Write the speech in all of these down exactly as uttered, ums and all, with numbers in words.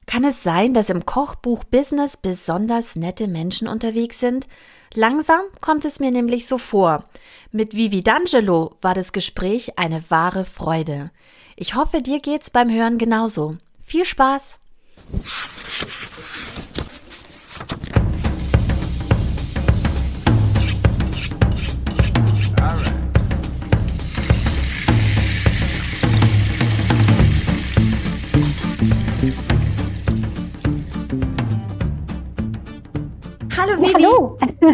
Kann es sein, dass im Kochbuch-Business besonders nette Menschen unterwegs sind? Langsam kommt es mir nämlich so vor. Mit Vivi D'Angelo war das Gespräch eine wahre Freude. Ich hoffe, dir geht's beim Hören genauso. Viel Spaß! Hallo Ja, Vivi, hallo.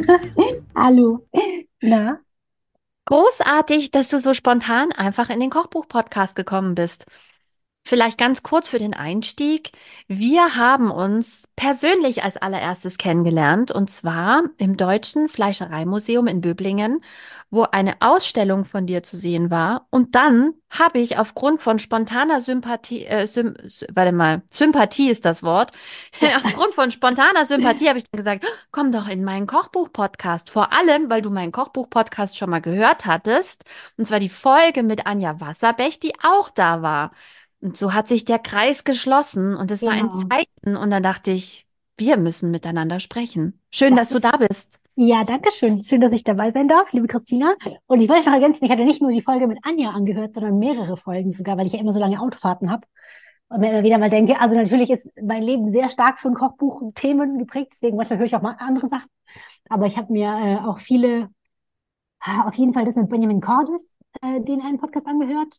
Hallo. Na, großartig, dass du so spontan einfach in den Kochbuch-Podcast gekommen bist. Vielleicht ganz kurz für den Einstieg. Wir haben uns persönlich als allererstes kennengelernt, und zwar im Deutschen Fleischereimuseum in Böblingen, wo eine Ausstellung von dir zu sehen war. Und dann habe ich aufgrund von spontaner Sympathie, äh, Sym, Sy- warte mal, Sympathie ist das Wort. Aufgrund von spontaner Sympathie habe ich dann gesagt, komm doch in meinen Kochbuch-Podcast. Vor allem, weil du meinen Kochbuch-Podcast schon mal gehört hattest. Und zwar die Folge mit Anja Wasserbeck, die auch da war. Und so hat sich der Kreis geschlossen und es war ein genau. Zeichen. Und dann dachte ich, wir müssen miteinander sprechen. Schön, Das dass du ist, da bist. ja, danke schön. Schön, dass ich dabei sein darf, liebe Christina. Und ich wollte noch ergänzen, ich hatte nicht nur die Folge mit Anja angehört, sondern mehrere Folgen sogar, weil ich ja immer so lange Autofahrten habe. Und mir immer wieder mal denke, also natürlich ist mein Leben sehr stark von Kochbuch-Themen geprägt, deswegen manchmal höre ich auch mal andere Sachen. Aber ich habe mir äh, auch viele, ah, auf jeden Fall das mit Benjamin Cordes, äh, den einen Podcast angehört.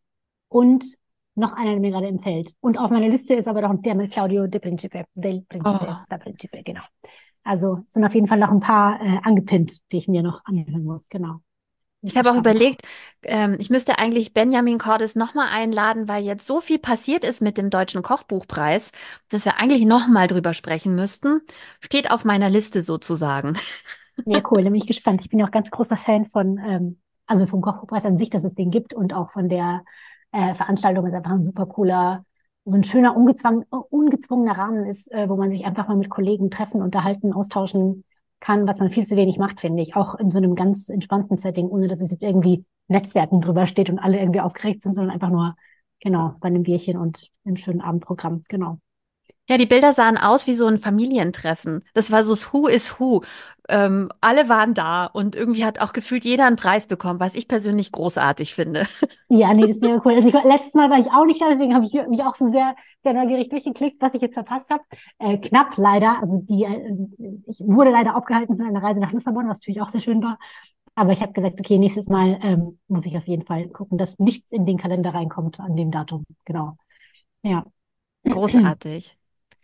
Und noch einer, der mir gerade empfällt. Und auf meiner Liste ist aber noch der mit Claudio De Principe. Del Principe, Oh. Da Principe, genau. Also es sind auf jeden Fall noch ein paar äh, angepinnt, die ich mir noch anhören muss. Genau. Bin Ich ich habe auch gespannt. überlegt, ähm, ich müsste eigentlich Benjamin Cordes nochmal einladen, weil jetzt so viel passiert ist mit dem Deutschen Kochbuchpreis, dass wir eigentlich nochmal drüber sprechen müssten. Steht auf meiner Liste sozusagen. Ja, cool, da bin ich gespannt. Ich bin ja auch ganz großer Fan von, ähm, also vom Kochbuchpreis an sich, dass es den gibt und auch von der äh, Veranstaltung ist einfach ein super cooler, so ein schöner, ungezwungen, ungezwungener Rahmen ist, äh, wo man sich einfach mal mit Kollegen treffen, unterhalten, austauschen kann, was man viel zu wenig macht, finde ich. Auch in so einem ganz entspannten Setting, ohne dass es jetzt irgendwie Netzwerken drüber steht und alle irgendwie aufgeregt sind, sondern einfach nur, genau, bei einem Bierchen und einem schönen Abendprogramm. Genau. Ja, die Bilder sahen aus wie so ein Familientreffen. Das war so das Who is Who. Ähm, alle waren da und irgendwie hat auch gefühlt jeder einen Preis bekommen, was ich persönlich großartig finde. Ja, nee, das wäre cool. Also ich, letztes Mal war ich auch nicht da, deswegen habe ich mich auch so sehr, sehr neugierig durchgeklickt, was ich jetzt verpasst habe. Äh, knapp leider. Also die, äh, ich wurde leider aufgehalten von einer Reise nach Lissabon, was natürlich auch sehr schön war. Aber ich habe gesagt, okay, nächstes Mal ähm, muss ich auf jeden Fall gucken, dass nichts in den Kalender reinkommt an dem Datum. Genau. Ja. Großartig.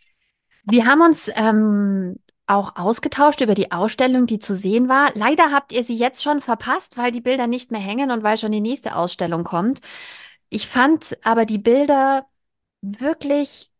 Wir haben uns ähm, auch ausgetauscht über die Ausstellung, die zu sehen war. Leider habt ihr sie jetzt schon verpasst, weil die Bilder nicht mehr hängen und weil schon die nächste Ausstellung kommt. Ich fand aber die Bilder wirklich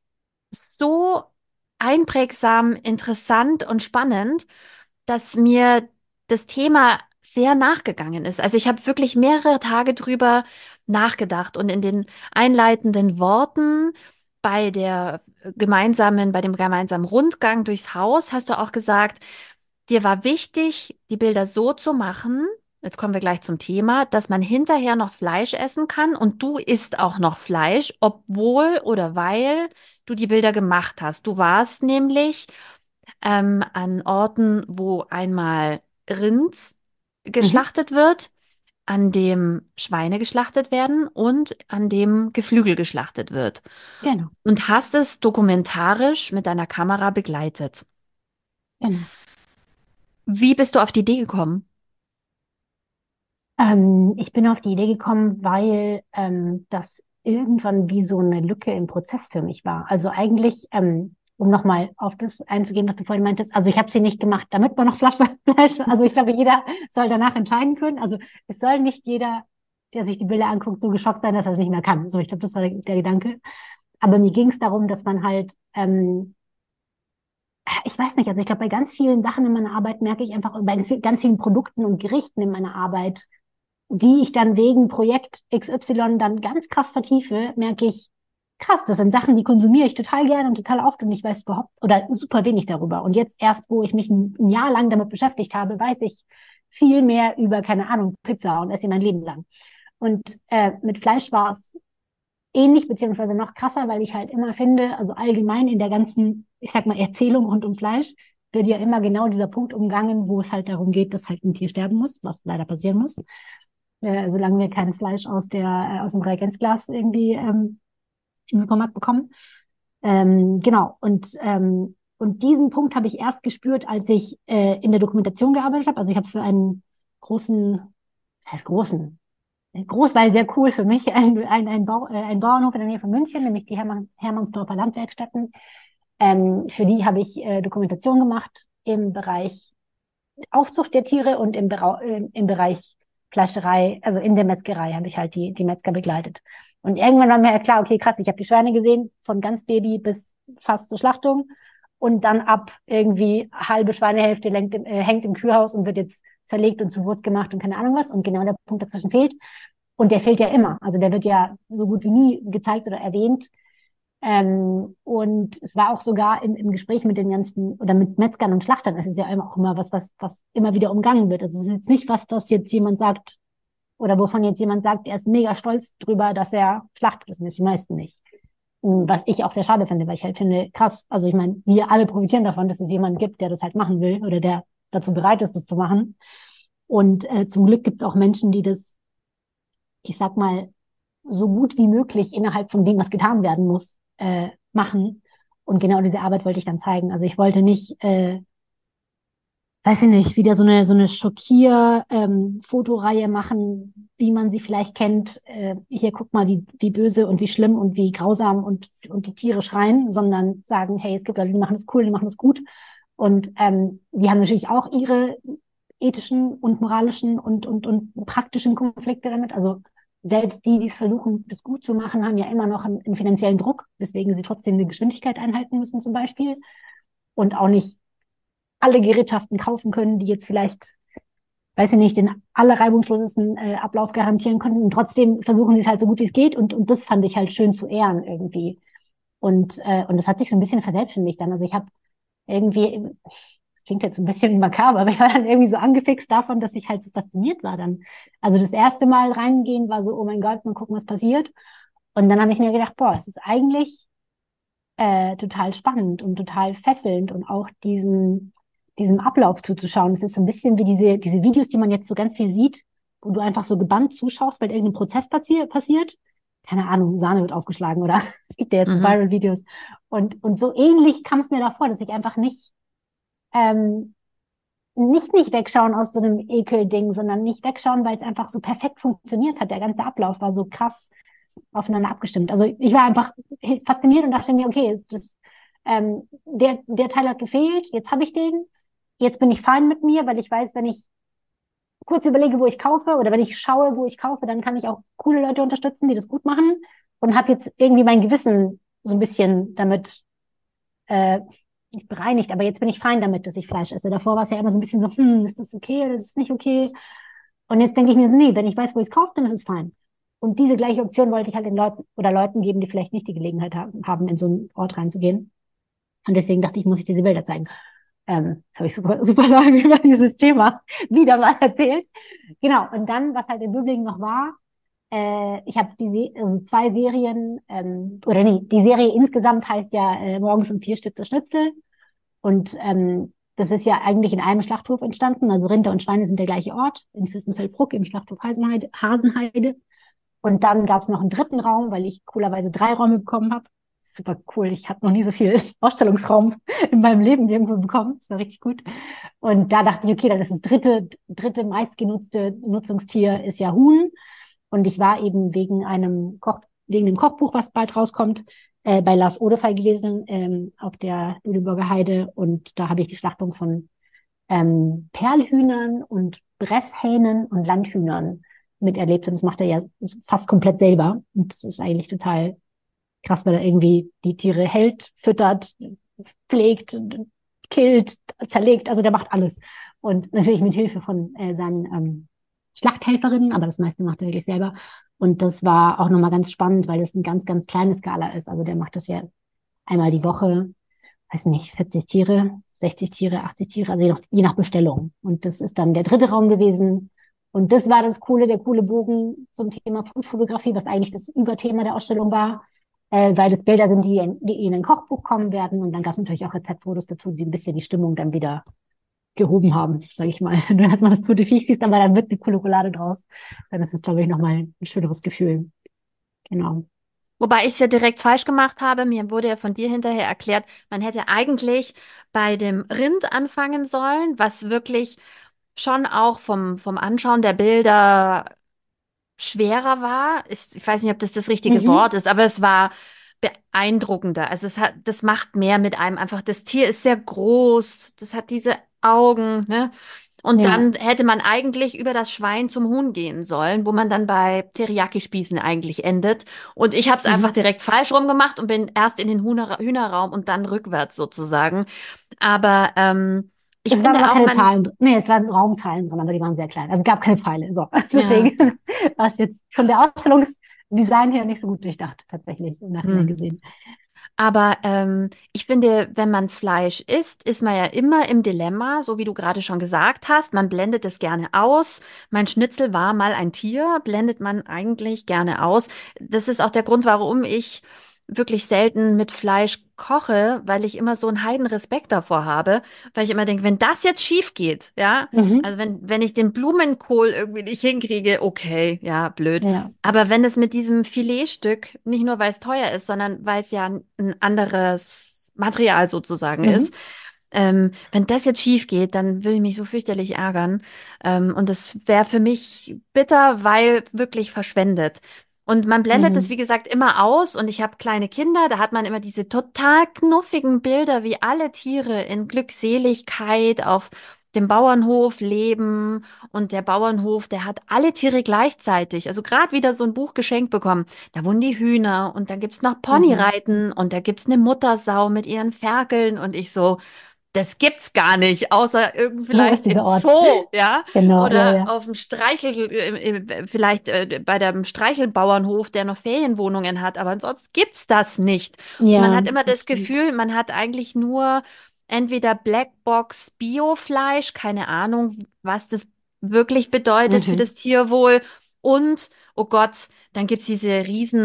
so einprägsam, interessant und spannend, dass mir das Thema sehr nachgegangen ist. Also ich habe wirklich mehrere Tage drüber nachgedacht und in den einleitenden Worten bei der gemeinsamen, bei dem gemeinsamen Rundgang durchs Haus hast du auch gesagt, dir war wichtig, die Bilder so zu machen, jetzt kommen wir gleich zum Thema, dass man hinterher noch Fleisch essen kann und du isst auch noch Fleisch, obwohl oder weil du die Bilder gemacht hast. Du warst nämlich ähm, an Orten, wo einmal Rind Mhm. geschlachtet wird, an dem Schweine geschlachtet werden und an dem Geflügel geschlachtet wird. Genau, Und hast es dokumentarisch mit deiner Kamera begleitet. genau. Wie bist du auf die Idee gekommen? Ähm, ich bin auf die Idee gekommen, weil ähm, das irgendwann wie so eine Lücke im Prozess für mich war. Also eigentlich, ähm, um nochmal auf das einzugehen, was du vorhin meintest, also ich habe sie nicht gemacht, damit man noch Fleisch, Fleisch, also ich glaube, jeder soll danach entscheiden können. Also es soll nicht jeder, der sich die Bilder anguckt, so geschockt sein, dass er es nicht mehr kann. So, ich glaube, das war der, der Gedanke. Aber mir ging es darum, dass man halt, ähm, ich weiß nicht, also ich glaube, bei ganz vielen Sachen in meiner Arbeit merke ich einfach, bei ganz ganz vielen Produkten und Gerichten in meiner Arbeit, die ich dann wegen Projekt X Y dann ganz krass vertiefe, merke ich, krass, das sind Sachen, die konsumiere ich total gerne und total oft und ich weiß überhaupt oder super wenig darüber. Und jetzt erst, wo ich mich ein, ein Jahr lang damit beschäftigt habe, weiß ich viel mehr über, keine Ahnung, Pizza und esse sie mein Leben lang. Und äh, mit Fleisch war es ähnlich, beziehungsweise noch krasser, weil ich halt immer finde, also allgemein in der ganzen, ich sag mal, Erzählung rund um Fleisch, wird ja immer genau dieser Punkt umgangen, wo es halt darum geht, dass halt ein Tier sterben muss, was leider passieren muss. Äh, solange wir kein Fleisch aus der, äh, aus dem Reagenzglas irgendwie ähm, im Supermarkt bekommen. Ähm, genau, und, ähm, und diesen Punkt habe ich erst gespürt, als ich äh, in der Dokumentation gearbeitet habe. Also ich habe für einen großen, was heißt großen, groß, weil sehr cool für mich, ein, ein, ein, Bau, äh, ein Bauernhof in der Nähe von München, nämlich die Hermann, Hermannsdorfer Landwerkstätten. Ähm, für die habe ich äh, Dokumentation gemacht im Bereich Aufzucht der Tiere und im, Bera äh, im Bereich Fleischerei, also in der Metzgerei habe ich halt die, die Metzger begleitet. Und irgendwann war mir ja klar, okay, krass, ich habe die Schweine gesehen, von ganz Baby bis fast zur Schlachtung. Und dann ab irgendwie halbe Schweinehälfte hängt im, äh, hängt im Kühlhaus und wird jetzt zerlegt und zu Wurst gemacht und keine Ahnung was. Und genau der Punkt dazwischen fehlt. Und der fehlt ja immer. Also der wird ja so gut wie nie gezeigt oder erwähnt. Ähm, und es war auch sogar im, im Gespräch mit den ganzen, oder mit Metzgern und Schlachtern, es ist ja immer auch immer was, was, was immer wieder umgangen wird. Also es ist jetzt nicht was, was jetzt jemand sagt, oder wovon jetzt jemand sagt, er ist mega stolz drüber, dass er schlachtet. Das sind die meisten nicht. Was ich auch sehr schade finde, weil ich halt finde, krass, also ich meine, wir alle profitieren davon, dass es jemanden gibt, der das halt machen will oder der dazu bereit ist, das zu machen. Und äh, zum Glück gibt es auch Menschen, die das, ich sag mal, so gut wie möglich innerhalb von dem, was getan werden muss, äh, machen. Und genau diese Arbeit wollte ich dann zeigen. Also ich wollte nicht, äh, weiß ich nicht, wieder so eine so eine Schockier-Fotoreihe ähm, machen, wie man sie vielleicht kennt. Äh, hier guck mal, wie wie böse und wie schlimm und wie grausam und und die Tiere schreien, sondern sagen, hey, es gibt Leute, die machen das cool, die machen das gut. Und ähm, die haben natürlich auch ihre ethischen und moralischen und und und praktischen Konflikte damit. Also selbst die, die es versuchen, das gut zu machen, haben ja immer noch einen, einen finanziellen Druck, weswegen sie trotzdem eine Geschwindigkeit einhalten müssen zum Beispiel und auch nicht alle Gerätschaften kaufen können, die jetzt vielleicht, weiß ich nicht, den allerreibungslosesten äh, Ablauf garantieren könnten. Und trotzdem versuchen sie es halt so gut wie es geht. Und, und das fand ich halt schön zu ehren irgendwie. Und, äh, und das hat sich so ein bisschen verselbstständigt dann. Also ich habe irgendwie, das klingt jetzt so ein bisschen makaber, aber ich war dann irgendwie so angefixt davon, dass ich halt so fasziniert war dann. Also das erste Mal reingehen war so, oh mein Gott, mal gucken, was passiert. Und dann habe ich mir gedacht, boah, es ist eigentlich äh, total spannend und total fesselnd und auch diesen, diesem Ablauf zuzuschauen. Es ist so ein bisschen wie diese, diese Videos, die man jetzt so ganz viel sieht, wo du einfach so gebannt zuschaust, weil irgendein Prozess passi passiert. Keine Ahnung, Sahne wird aufgeschlagen oder es gibt ja jetzt so Mhm. Viral-Videos. Und, und so ähnlich kam es mir davor, dass ich einfach nicht, ähm, nicht, nicht wegschauen aus so einem Ekel-Ding, sondern nicht wegschauen, weil es einfach so perfekt funktioniert hat. Der ganze Ablauf war so krass aufeinander abgestimmt. Also ich war einfach fasziniert und dachte mir, okay, ist das, ähm, der, der Teil hat gefehlt, jetzt habe ich den, jetzt bin ich fein mit mir, weil ich weiß, wenn ich kurz überlege, wo ich kaufe oder wenn ich schaue, wo ich kaufe, dann kann ich auch coole Leute unterstützen, die das gut machen und habe jetzt irgendwie mein Gewissen so ein bisschen damit äh, nicht bereinigt, aber jetzt bin ich fein damit, dass ich Fleisch esse. Davor war es ja immer so ein bisschen so, hm, ist das okay oder ist es nicht okay? Und jetzt denke ich mir so, nee, wenn ich weiß, wo ich es kaufe, dann ist es fein. Und diese gleiche Option wollte ich halt den Leuten oder Leuten geben, die vielleicht nicht die Gelegenheit haben, haben in so einen Ort reinzugehen. Und deswegen dachte ich, muss ich diese Bilder zeigen. Ähm, das habe ich super, super lange über dieses Thema wieder mal erzählt. Genau. Und dann, was halt in Böblingen noch war, äh, ich habe die Se also zwei Serien, ähm, oder nee, die Serie insgesamt heißt ja äh, Morgens um vier stirbt das Schnitzel. Und ähm, das ist ja eigentlich in einem Schlachthof entstanden. Also Rinder und Schweine sind der gleiche Ort, in Fürstenfeldbruck im Schlachthof Hasenheide. Hasenheide. Und dann gab es noch einen dritten Raum, weil ich coolerweise drei Räume bekommen habe. Super cool. Ich habe noch nie so viel Ausstellungsraum in meinem Leben irgendwo bekommen. Das war richtig gut. Und da dachte ich, okay, dann ist das dritte, dritte meistgenutzte Nutzungstier ist ja Huhn. Und ich war eben wegen einem Koch, wegen dem Kochbuch, was bald rauskommt, äh, bei Lars Odefey gewesen, ähm, auf der Lüneburger Heide. Und da habe ich die Schlachtung von ähm, Perlhühnern und Bresshähnen und Landhühnern miterlebt. Und das macht er ja fast komplett selber. Und das ist eigentlich total krass, weil er irgendwie die Tiere hält, füttert, pflegt, killt, zerlegt. Also der macht alles. Und natürlich mit Hilfe von äh, seinen ähm, Schlachthelferinnen, aber das meiste macht er wirklich selber. Und das war auch nochmal ganz spannend, weil das ein ganz, ganz kleine Skala ist. Also der macht das ja einmal die Woche, weiß nicht, vierzig Tiere, sechzig Tiere, achtzig Tiere, also je nach, je nach Bestellung. Und das ist dann der dritte Raum gewesen. Und das war das Coole, der coole Bogen zum Thema Foodfotografie, was eigentlich das Überthema der Ausstellung war, äh, weil das Bilder sind, die, in, die in ein Kochbuch kommen werden. Und dann gab es natürlich auch Rezeptfotos dazu, die ein bisschen die Stimmung dann wieder gehoben haben, sage ich mal. Wenn du erstmal das tote Viech siehst, aber dann wird eine coole Roulade draus, dann ist es, glaube ich, nochmal ein schöneres Gefühl. Genau. Wobei ich es ja direkt falsch gemacht habe. Mir wurde ja von dir hinterher erklärt, man hätte eigentlich bei dem Rind anfangen sollen, was wirklich schon auch vom, vom Anschauen der Bilder schwerer war. Ist, ich weiß nicht, ob das das richtige Mhm. Wort ist, aber es war beeindruckender. Also es hat, das macht mehr mit einem einfach. Das Tier ist sehr groß, das hat diese Augen, ne? Und Ja. dann hätte man eigentlich über das Schwein zum Huhn gehen sollen, wo man dann bei Teriyaki-Spießen eigentlich endet. Und ich habe es einfach Mhm. direkt falsch rum gemacht und bin erst in den Hühner Hühnerraum und dann rückwärts sozusagen. Aber ähm, ich Es waren finde aber auch, keine man, Zahlen, dr- nee, es waren Raumzahlen drin, aber die waren sehr klein. Also es gab keine Pfeile. So, ja. deswegen war es jetzt von der Ausstellungsdesign her nicht so gut durchdacht, tatsächlich, im Nachhinein Hm. gesehen. Aber ähm, ich finde, wenn man Fleisch isst, ist man ja immer im Dilemma, so wie du gerade schon gesagt hast. Man blendet es gerne aus. Mein Schnitzel war mal ein Tier, blendet man eigentlich gerne aus. Das ist auch der Grund, warum ich wirklich selten mit Fleisch koche, weil ich immer so einen Heidenrespekt davor habe, weil ich immer denke, wenn das jetzt schief geht, ja, Mhm. also wenn, wenn ich den Blumenkohl irgendwie nicht hinkriege, okay, ja, blöd. Ja. Aber wenn es mit diesem Filetstück, nicht nur weil es teuer ist, sondern weil es ja ein ein anderes Material sozusagen ist, Mhm. ähm, wenn das jetzt schief geht, dann würde ich mich so fürchterlich ärgern. Ähm, und das wäre für mich bitter, weil wirklich verschwendet. Und man blendet das, wie Mhm. gesagt, immer aus. Und ich habe kleine Kinder, da hat man immer diese total knuffigen Bilder, wie alle Tiere in Glückseligkeit auf dem Bauernhof leben. Und der Bauernhof, der hat alle Tiere gleichzeitig. Also gerade wieder so ein Buch geschenkt bekommen. Da wohnen die Hühner und da gibt's noch Mhm. Ponyreiten und da gibt's eine Muttersau mit ihren Ferkeln. Und ich so, das gibt's gar nicht, außer irgend Wo ist vielleicht dieser im Ort? Zoo, ja, Genau, ja, oder ja. auf dem Streichel, äh, äh, vielleicht äh, bei dem Streichelbauernhof, der noch Ferienwohnungen hat, aber ansonsten gibt's das nicht. Und man Ja, hat immer das das stimmt. Gefühl, man hat eigentlich nur entweder Blackbox Biofleisch, keine Ahnung, was das wirklich bedeutet für Mhm. das Tierwohl, und, oh Gott, dann gibt's diese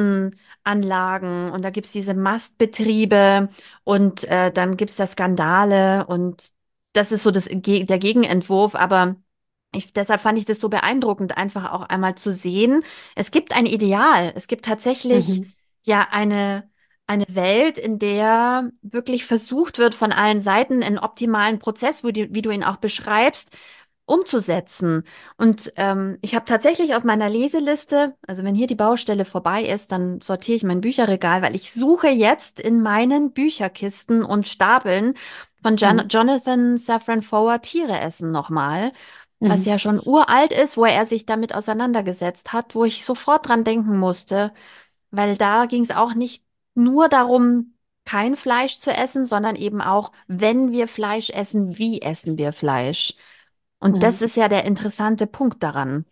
Riesenanlagen und da gibt's diese Mastbetriebe. Und äh, dann gibt's da Skandale und das ist so das, Ge- der Gegenentwurf. Aber ich, deshalb fand ich das so beeindruckend, einfach auch einmal zu sehen. Es gibt ein Ideal. Es gibt tatsächlich Mhm. ja eine, eine Welt, in der wirklich versucht wird, von allen Seiten einen optimalen Prozess, wie du, wie du ihn auch beschreibst, umzusetzen. Und ähm, ich habe tatsächlich auf meiner Leseliste, also wenn hier die Baustelle vorbei ist, dann sortiere ich mein Bücherregal, weil ich suche jetzt in meinen Bücherkisten und Stapeln von Jan Mhm. Jonathan Safran Foer Tiere essen nochmal, was Mhm. ja schon uralt ist, wo er sich damit auseinandergesetzt hat, wo ich sofort dran denken musste, weil da ging es auch nicht nur darum, kein Fleisch zu essen, sondern eben auch, wenn wir Fleisch essen, wie essen wir Fleisch? Und das Mhm. ist ja der interessante Punkt daran.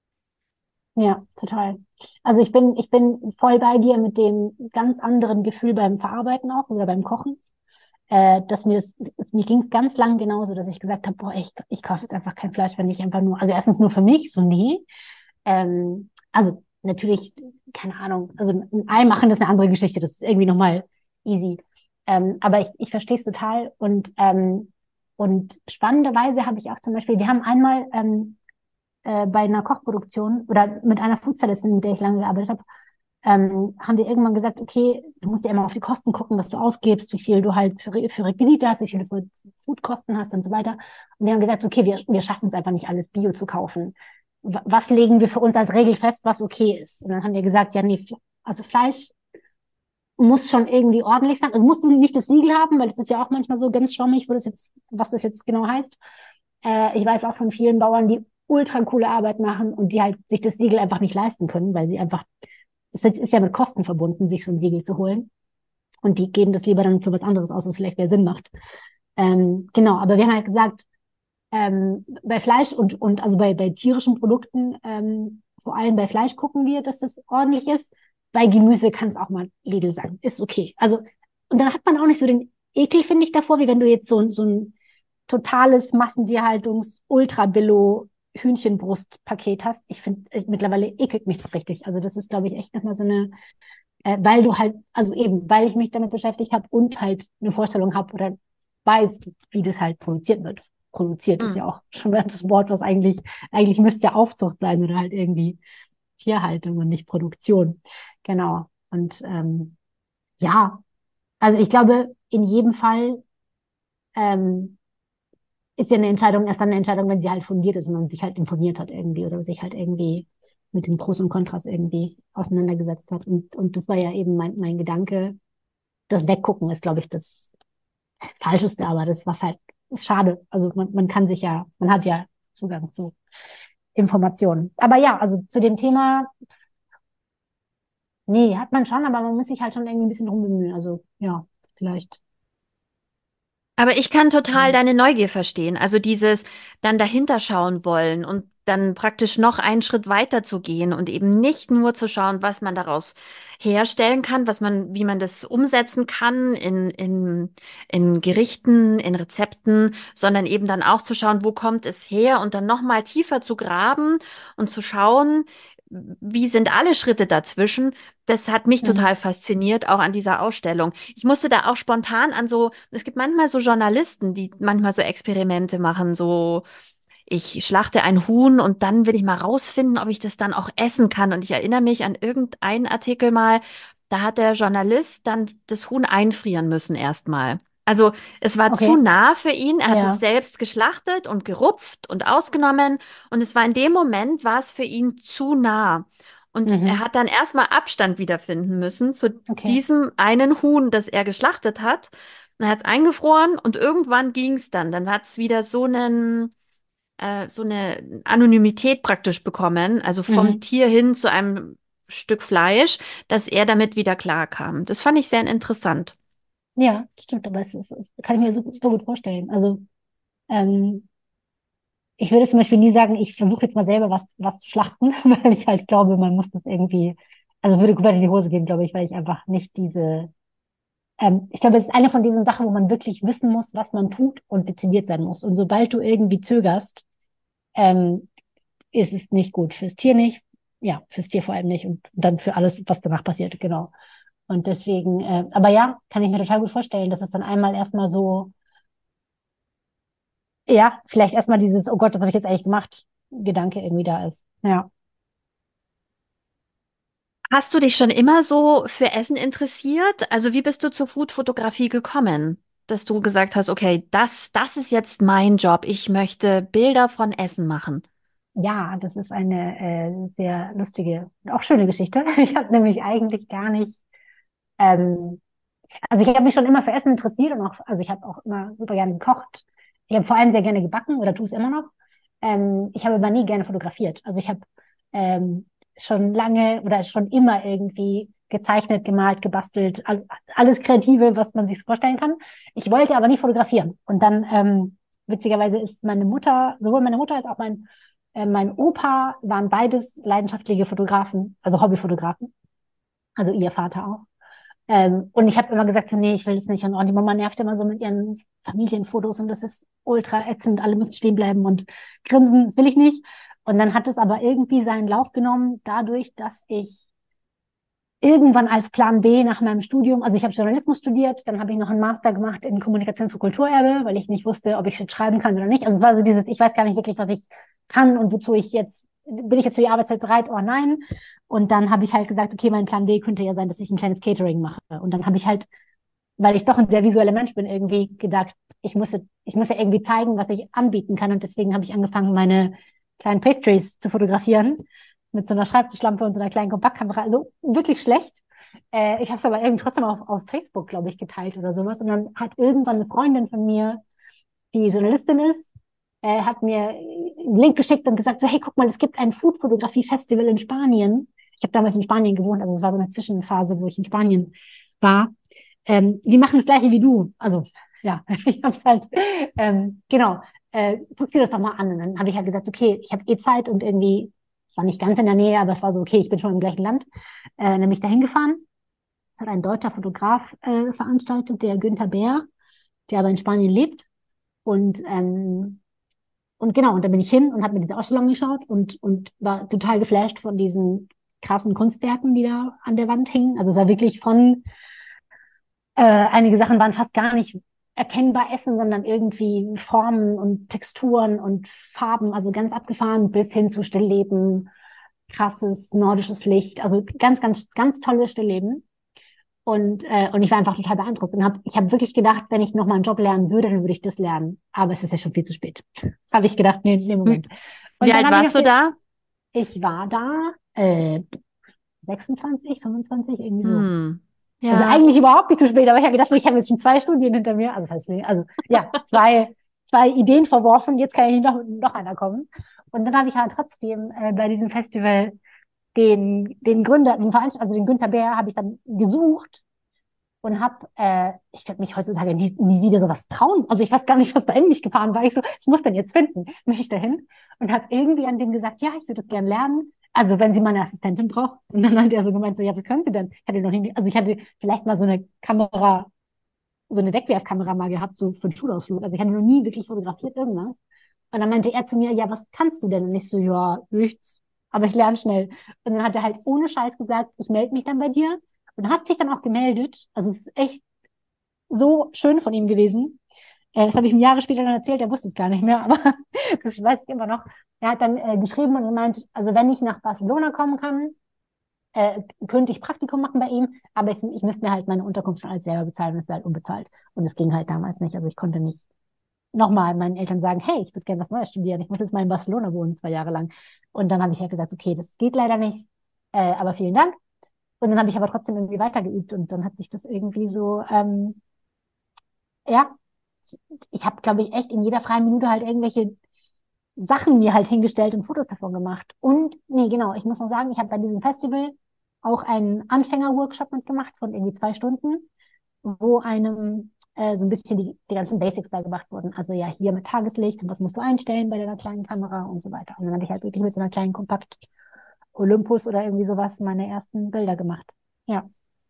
Ja, total. Also ich bin, ich bin voll bei dir mit dem ganz anderen Gefühl beim Verarbeiten auch oder beim Kochen. Äh, dass mir das, mir ging es ganz lang genauso, dass ich gesagt habe, boah, ich, ich kaufe jetzt einfach kein Fleisch, wenn ich einfach nur, also erstens nur für mich, so nee. Ähm, also natürlich, keine Ahnung, also ein Ei machen ist eine andere Geschichte, das ist irgendwie nochmal easy. Ähm, aber ich, ich verstehe es total und, ähm, und spannenderweise habe ich auch zum Beispiel, wir haben einmal ähm, äh, bei einer Kochproduktion oder mit einer Foodstylistin, mit der ich lange gearbeitet habe, ähm, haben wir irgendwann gesagt, okay, du musst ja immer auf die Kosten gucken, was du ausgibst, wie viel du halt für, für Requisite hast, wie viel du für Foodkosten hast und so weiter. Und wir haben gesagt, okay, wir, wir schaffen es einfach nicht alles Bio zu kaufen. W- Was legen wir für uns als Regel fest, was okay ist? Und dann haben wir gesagt, ja, nee, also Fleisch muss schon irgendwie ordentlich sein. Also muss nicht das Siegel haben, weil das ist ja auch manchmal so ganz schwammig, wo das jetzt, was das jetzt genau heißt. Äh, ich weiß auch von vielen Bauern, die ultra coole Arbeit machen und die halt sich das Siegel einfach nicht leisten können, weil sie einfach, es ist ja mit Kosten verbunden, sich so ein Siegel zu holen. Und die geben das lieber dann für was anderes aus, was vielleicht mehr Sinn macht. Ähm, genau, aber wir haben halt gesagt, ähm, bei Fleisch und, und also bei, bei tierischen Produkten, ähm, vor allem bei Fleisch gucken wir, dass das ordentlich ist. Bei Gemüse kann es auch mal Lidl sein. Ist okay. Also, und dann hat man auch nicht so den Ekel, finde ich, davor, wie wenn du jetzt so, so ein totales Massentierhaltungs-Ultra-Billo Hühnchenbrustpaket hast. Ich finde, mittlerweile ekelt mich das richtig. Also das ist, glaube ich, echt nochmal so eine, äh, weil du halt, also eben, weil ich mich damit beschäftigt habe und halt eine Vorstellung habe oder weiß, wie das halt produziert wird. Produziert ist Mm. ja auch schon das Wort, was eigentlich, eigentlich müsste ja Aufzucht sein oder halt irgendwie Tierhaltung und nicht Produktion. Genau. Und ähm, ja, also ich glaube, in jedem Fall ähm, ist ja eine Entscheidung erst dann eine Entscheidung, wenn sie halt fundiert ist und man sich halt informiert hat irgendwie oder sich halt irgendwie mit den Pros und Kontras irgendwie auseinandergesetzt hat. Und, und das war ja eben mein, mein Gedanke. Das Weggucken ist, glaube ich, das, das Falscheste, aber das, was halt, ist schade. Also man, man kann sich ja, man hat ja Zugang zu Informationen. Aber ja, also zu dem Thema, nee, hat man schon, aber man muss sich halt schon irgendwie ein bisschen drum bemühen. Also ja, vielleicht. Aber ich kann total Mhm. deine Neugier verstehen. Also dieses dann dahinter schauen wollen und dann praktisch noch einen Schritt weiter zu gehen und eben nicht nur zu schauen, was man daraus herstellen kann, was man, wie man das umsetzen kann in, in, in Gerichten, in Rezepten, sondern eben dann auch zu schauen, wo kommt es her und dann noch mal tiefer zu graben und zu schauen, wie sind alle Schritte dazwischen. Das hat mich Mhm. total fasziniert, auch an dieser Ausstellung. Ich musste da auch spontan an so, es gibt manchmal so Journalisten, die manchmal so Experimente machen, so ich schlachte ein Huhn und dann will ich mal rausfinden, ob ich das dann auch essen kann. Und ich erinnere mich an irgendeinen Artikel mal, da hat der Journalist dann das Huhn einfrieren müssen erstmal. Also es war zu Okay, nah für ihn. Er hat es ja. selbst geschlachtet und gerupft und ausgenommen. Und es war in dem Moment, war es für ihn zu nah. Und er Mhm. hat dann erstmal Abstand wiederfinden müssen zu Okay. diesem einen Huhn, das er geschlachtet hat. Und er hat es eingefroren und irgendwann ging es dann. Dann hat es wieder so einen äh, so eine Anonymität praktisch bekommen, also vom Mhm. Tier hin zu einem Stück Fleisch, dass er damit wieder klarkam. Das fand ich sehr interessant. Ja, stimmt, aber es, ist, es kann ich mir super, super gut vorstellen. Also, ähm, ich würde zum Beispiel nie sagen, ich versuche jetzt mal selber was, was zu schlachten, weil ich halt glaube, man muss das irgendwie, also es würde komplett in die Hose gehen, glaube ich, weil ich einfach nicht diese, ähm, ich glaube, es ist eine von diesen Sachen, wo man wirklich wissen muss, was man tut und dezidiert sein muss. Und sobald du irgendwie zögerst, ähm, ist es nicht gut fürs Tier nicht, ja, fürs Tier vor allem nicht und dann für alles, was danach passiert, genau. Und deswegen, äh, aber ja, kann ich mir total gut vorstellen, dass es dann einmal erstmal so, ja, vielleicht erstmal dieses, oh Gott, das habe ich jetzt eigentlich gemacht, Gedanke irgendwie da ist. Ja. Hast du dich schon immer so für Essen interessiert? Also wie bist du zur Foodfotografie gekommen? Dass du gesagt hast, okay, das, das ist jetzt mein Job. Ich möchte Bilder von Essen machen. Ja, das ist eine äh, sehr lustige und auch schöne Geschichte. Ich habe nämlich eigentlich gar nicht, ähm, also ich habe mich schon immer für Essen interessiert und auch, also ich habe auch immer super gerne gekocht. Ich habe vor allem sehr gerne gebacken oder tue es immer noch. Ähm, ich habe aber nie gerne fotografiert. Also ich habe ähm, schon lange oder schon immer irgendwie gezeichnet, gemalt, gebastelt, alles, alles Kreative, was man sich vorstellen kann. Ich wollte aber nie fotografieren. Und dann, ähm, witzigerweise ist meine Mutter, sowohl meine Mutter als auch mein, äh, mein Opa waren beides leidenschaftliche Fotografen, also Hobbyfotografen, also ihr Vater auch. Ähm, und ich habe immer gesagt, so, nee, ich will das nicht. Und, oh, die Mama nervt immer so mit ihren Familienfotos und das ist ultra ätzend, alle müssen stehen bleiben und grinsen, das will ich nicht. Und dann hat es aber irgendwie seinen Lauf genommen, dadurch, dass ich irgendwann als Plan B nach meinem Studium, also ich habe Journalismus studiert, dann habe ich noch einen Master gemacht in Kommunikation für Kulturerbe, weil ich nicht wusste, ob ich jetzt schreiben kann oder nicht. Also es war so dieses, ich weiß gar nicht wirklich, was ich kann und wozu ich jetzt, bin ich jetzt für die Arbeitszeit bereit? Oh nein. Und dann habe ich halt gesagt, okay, mein Plan B könnte ja sein, dass ich ein kleines Catering mache. Und dann habe ich halt, weil ich doch ein sehr visueller Mensch bin, irgendwie gedacht, ich muss jetzt, ich muss ja irgendwie zeigen, was ich anbieten kann. Und deswegen habe ich angefangen, meine kleinen Pastries zu fotografieren mit so einer Schreibtischlampe und so einer kleinen Kompaktkamera. Also wirklich schlecht. Äh, ich habe es aber irgendwie trotzdem auf, auf Facebook, glaube ich, geteilt oder sowas. Und dann hat irgendwann eine Freundin von mir, die Journalistin ist, äh, hat mir einen Link geschickt und gesagt, so, hey, guck mal, es gibt ein Food-Fotografie-Festival in Spanien. Ich habe damals in Spanien gewohnt, also es war so eine Zwischenphase, wo ich in Spanien war. Ähm, die machen das Gleiche wie du. Also, ja, ich habe halt, ähm, genau, äh, guck dir das doch mal an. Und dann habe ich halt gesagt, okay, ich habe eh Zeit und irgendwie, es war nicht ganz in der Nähe, aber es war so, okay, ich bin schon im gleichen Land, äh, nämlich dahin gefahren. Hat ein deutscher Fotograf äh, veranstaltet, der Günther Bär, der aber in Spanien lebt. Und, ähm, und genau, und dann bin ich hin und habe mir diese Ausstellung geschaut und, und war total geflasht von diesen krassen Kunstwerken, die da an der Wand hingen. Also es war wirklich von, äh, einige Sachen waren fast gar nicht erkennbar essen, sondern irgendwie Formen und Texturen und Farben, also ganz abgefahren bis hin zu Stillleben, krasses nordisches Licht, also ganz, ganz, ganz tolles Stillleben. Und, äh, und ich war einfach total beeindruckt und hab, ich habe wirklich gedacht, wenn ich nochmal einen Job lernen würde, dann würde ich das lernen. Aber es ist ja schon viel zu spät. Habe ich gedacht, nee, nee, Hm. Moment. Wie Und dann alt habe ich warst noch, du ge- da? ich war da äh, sechsundzwanzig, fünfundzwanzig, irgendwie so. Hm. Also Ja. eigentlich überhaupt nicht zu spät, aber ich habe gedacht, so, ich habe jetzt schon zwei Studien hinter mir. Also das heißt, also ja, zwei, zwei Ideen verworfen, jetzt kann ich noch, noch einer kommen. Und dann habe ich halt trotzdem äh, bei diesem Festival den, den Gründer, den Veranst- also den Günther Bär, habe ich dann gesucht und habe, äh, ich würde mich heutzutage nie, nie wieder sowas trauen. Also ich weiß gar nicht, was da in mich gefahren war. Ich so, ich muss den jetzt finden, möchte ich dahin und habe irgendwie an dem gesagt, ja, ich würde das gerne lernen. Also wenn Sie mal eine Assistentin braucht. Und dann hat er so gemeint, so, ja, was können Sie denn? Ich hatte noch nie, also ich hatte vielleicht mal so eine Kamera, so eine Wegwerfkamera mal gehabt, so für einen Schulausflug. Also ich hatte noch nie wirklich fotografiert, irgendwas. Und dann meinte er zu mir, ja, was kannst du denn? Und ich so, ja, nichts. Aber ich lerne schnell. Und dann hat er halt ohne Scheiß gesagt, ich melde mich dann bei dir. Und hat sich dann auch gemeldet. Also es ist echt so schön von ihm gewesen. Äh, das habe ich ihm Jahre später dann erzählt, er wusste es gar nicht mehr, aber das weiß ich immer noch. Er hat dann äh, geschrieben und gemeint, also wenn ich nach Barcelona kommen kann, äh, könnte ich Praktikum machen bei ihm, aber ich, ich müsste mir halt meine Unterkunft schon alles selber bezahlen, das wäre halt unbezahlt. Und das ging halt damals nicht. Also ich konnte nicht nochmal meinen Eltern sagen, hey, ich würde gerne was Neues studieren, ich muss jetzt mal in Barcelona wohnen, zwei Jahre lang. Und dann habe ich halt gesagt, okay, das geht leider nicht, äh, aber vielen Dank. Und dann habe ich aber trotzdem irgendwie weitergeübt und dann hat sich das irgendwie so, ähm, ja, ich habe, glaube ich, echt in jeder freien Minute halt irgendwelche Sachen mir halt hingestellt und Fotos davon gemacht. Und, nee, genau, ich muss noch sagen, ich habe bei diesem Festival auch einen Anfänger-Workshop mitgemacht von irgendwie zwei Stunden, wo einem äh, so ein bisschen die, die ganzen Basics beigebracht wurden. Also ja, hier mit Tageslicht und was musst du einstellen bei deiner kleinen Kamera und so weiter. Und dann habe ich halt wirklich mit so einer kleinen Kompakt Olympus oder irgendwie sowas meine ersten Bilder gemacht. Ja,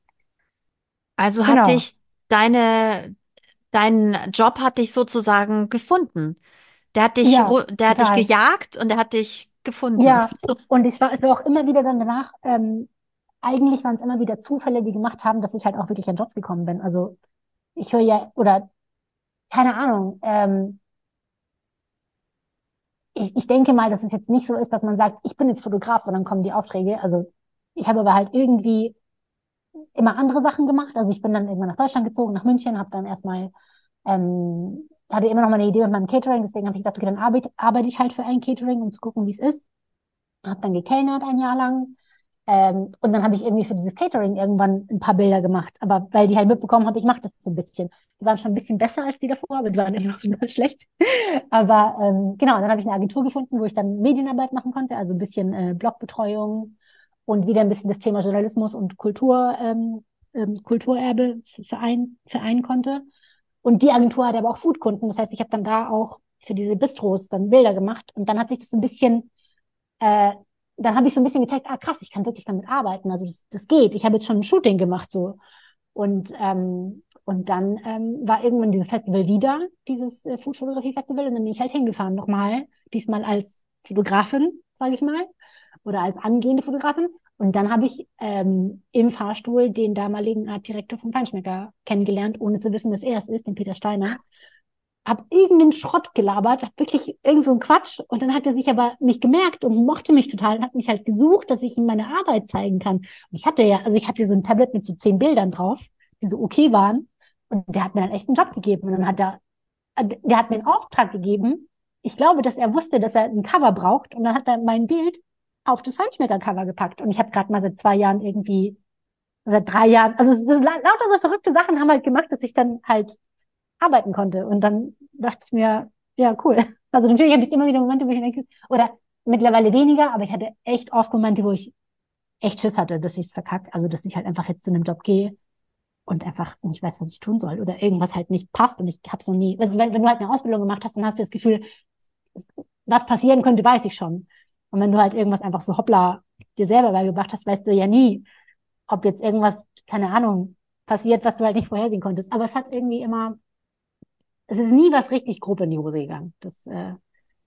Also hat genau. dich deine, dein Job hat dich sozusagen gefunden. Der hat dich, Ja, ru- der hat dich total. gejagt und der hat dich gefunden. Ja, und ich war, es war auch immer wieder dann danach, ähm, eigentlich waren es immer wieder Zufälle, die gemacht haben, dass ich halt auch wirklich an Jobs gekommen bin. Also ich höre ja, oder keine Ahnung, ähm, ich, ich denke mal, dass es jetzt nicht so ist, dass man sagt, ich bin jetzt Fotograf und dann kommen die Aufträge. Also ich habe aber halt irgendwie immer andere Sachen gemacht. Also ich bin dann irgendwann nach Deutschland gezogen, nach München, habe dann erstmal, ähm, hatte immer noch mal eine Idee mit meinem Catering, deswegen habe ich gesagt, okay, dann arbeite, arbeite ich halt für ein Catering, um zu gucken, wie es ist. Habe dann gekellnert ein Jahr lang. Ähm, und dann habe ich irgendwie für dieses Catering irgendwann ein paar Bilder gemacht. Aber weil die halt mitbekommen haben, ich mache das so ein bisschen. Die waren schon ein bisschen besser als die davor, aber die waren immer noch total schlecht. Aber ähm, genau, dann habe ich eine Agentur gefunden, wo ich dann Medienarbeit machen konnte, also ein bisschen äh, Blogbetreuung und wieder ein bisschen das Thema Journalismus und Kultur, ähm, ähm, Kulturerbe verein, vereinen konnte. Und die Agentur hatte aber auch Foodkunden. Das heißt, ich habe dann da auch für diese Bistros dann Bilder gemacht. Und dann hat sich das ein bisschen äh, dann habe ich so ein bisschen gecheckt, ah krass, ich kann wirklich damit arbeiten. Also das, das geht. Ich habe jetzt schon ein Shooting gemacht so. Und, ähm, und dann ähm, war irgendwann dieses Festival wieder, dieses äh, Food-Fotografie-Festival. Und dann bin ich halt hingefahren nochmal, diesmal als Fotografin, sage ich mal, oder als angehende Fotografin. Und dann habe ich ähm, im Fahrstuhl den damaligen Artdirektor vom Feinschmecker kennengelernt, ohne zu wissen, dass er es ist, den Peter Steiner. Hab irgendeinen Schrott gelabert, hab wirklich irgend so einen Quatsch. Und dann hat er sich aber nicht gemerkt und mochte mich total und hat mich halt gesucht, dass ich ihm meine Arbeit zeigen kann. Und ich hatte ja, also ich hatte so ein Tablet mit so zehn Bildern drauf, die so okay waren. Und der hat mir dann echt einen Job gegeben. Und dann hat er, der hat mir einen Auftrag gegeben. Ich glaube, dass er wusste, dass er ein Cover braucht. Und dann hat er mein Bild auf das Feinschmecker-Cover gepackt. Und ich habe gerade mal seit zwei Jahren irgendwie, seit drei Jahren, also so, lauter so verrückte Sachen haben halt gemacht, dass ich dann halt arbeiten konnte. Und dann dachte ich mir, ja, cool. Also natürlich habe ich immer wieder Momente, wo ich denke, oder mittlerweile weniger, aber ich hatte echt oft Momente, wo ich echt Schiss hatte, dass ich es verkacke. Also dass ich halt einfach jetzt zu einem Job gehe und einfach nicht weiß, was ich tun soll oder irgendwas halt nicht passt und ich habe es noch nie. Also wenn, wenn du halt eine Ausbildung gemacht hast, dann hast du das Gefühl, was passieren könnte, weiß ich schon. Und wenn du halt irgendwas einfach so hoppla dir selber beigebracht hast, weißt du ja nie, ob jetzt irgendwas, keine Ahnung, passiert, was du halt nicht vorhersehen konntest. Aber es hat irgendwie immer es ist nie was richtig grob in die Hose gegangen. Das, äh,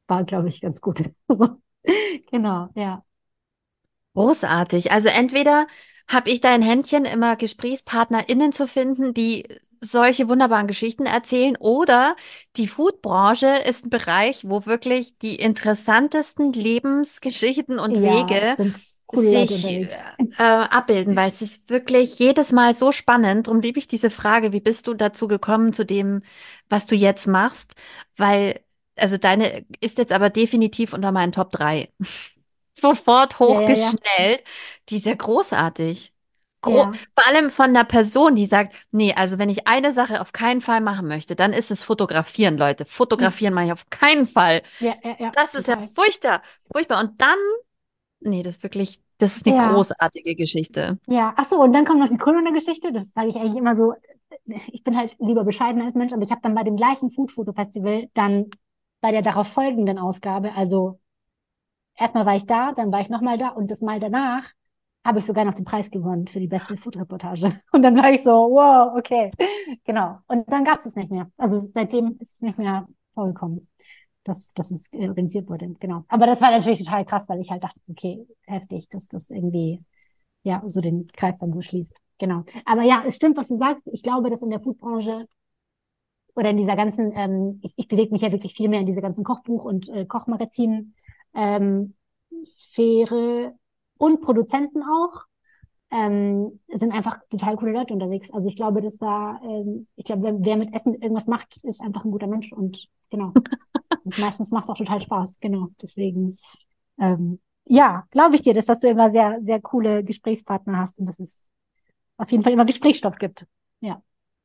war, glaube ich, ganz gut. So, genau, ja. Großartig. Also entweder habe ich da ein Händchen, immer GesprächspartnerInnen zu finden, die solche wunderbaren Geschichten erzählen, oder die Foodbranche ist ein Bereich, wo wirklich die interessantesten Lebensgeschichten und Ja, es Wege sind coole Leute sich äh, unterwegs. abbilden, weil es ist wirklich jedes Mal so spannend. Darum liebe ich diese Frage, wie bist du dazu gekommen, zu dem, was du jetzt machst? Weil, also deine ist jetzt aber definitiv unter meinen Top drei sofort Ja, ja, ja, hochgeschnellt. Die ist ja großartig. Gro ja, Vor allem von der Person, die sagt, nee, also wenn ich eine Sache auf keinen Fall machen möchte, dann ist es fotografieren, Leute. Fotografieren mache ich auf keinen Fall. ja, ja, ja, Das ist ja total. furchtbar, furchtbar. Und dann, nee, das ist wirklich, das ist eine Ja, großartige Geschichte. ja. Ach so, und dann kommt noch die Corona-Geschichte. Das sage ich eigentlich immer so. Ich bin halt lieber bescheiden als Mensch, aber ich habe dann bei dem gleichen Food Photo Festival dann bei der darauf folgenden Ausgabe, also erstmal war ich da, dann war ich nochmal da und das Mal danach habe ich sogar noch den Preis gewonnen für die beste Food-Reportage. Und dann war ich so, wow, okay, genau. Und dann gab es es nicht mehr. Also seitdem ist es nicht mehr vorgekommen, dass, dass es äh, organisiert wurde. Genau. Aber das war natürlich total krass, weil ich halt dachte, so, okay, heftig, dass das irgendwie ja so den Kreis dann so schließt. Genau. Aber ja, es stimmt, was du sagst. Ich glaube, dass in der Foodbranche oder in dieser ganzen, ähm, ich, ich bewege mich ja wirklich viel mehr in dieser ganzen Kochbuch- und äh, Kochmagazin ähm, Sphäre und Produzenten auch, ähm, sind einfach total coole Leute unterwegs. Also ich glaube, dass da, ähm, ich glaube, wer, wer mit Essen irgendwas macht, ist einfach ein guter Mensch und genau. Und meistens macht es auch total Spaß, genau. Deswegen, ähm, ja, glaube ich dir, dass, dass du immer sehr, sehr coole Gesprächspartner hast und dass es auf jeden Fall immer Gesprächsstoff gibt. Ja.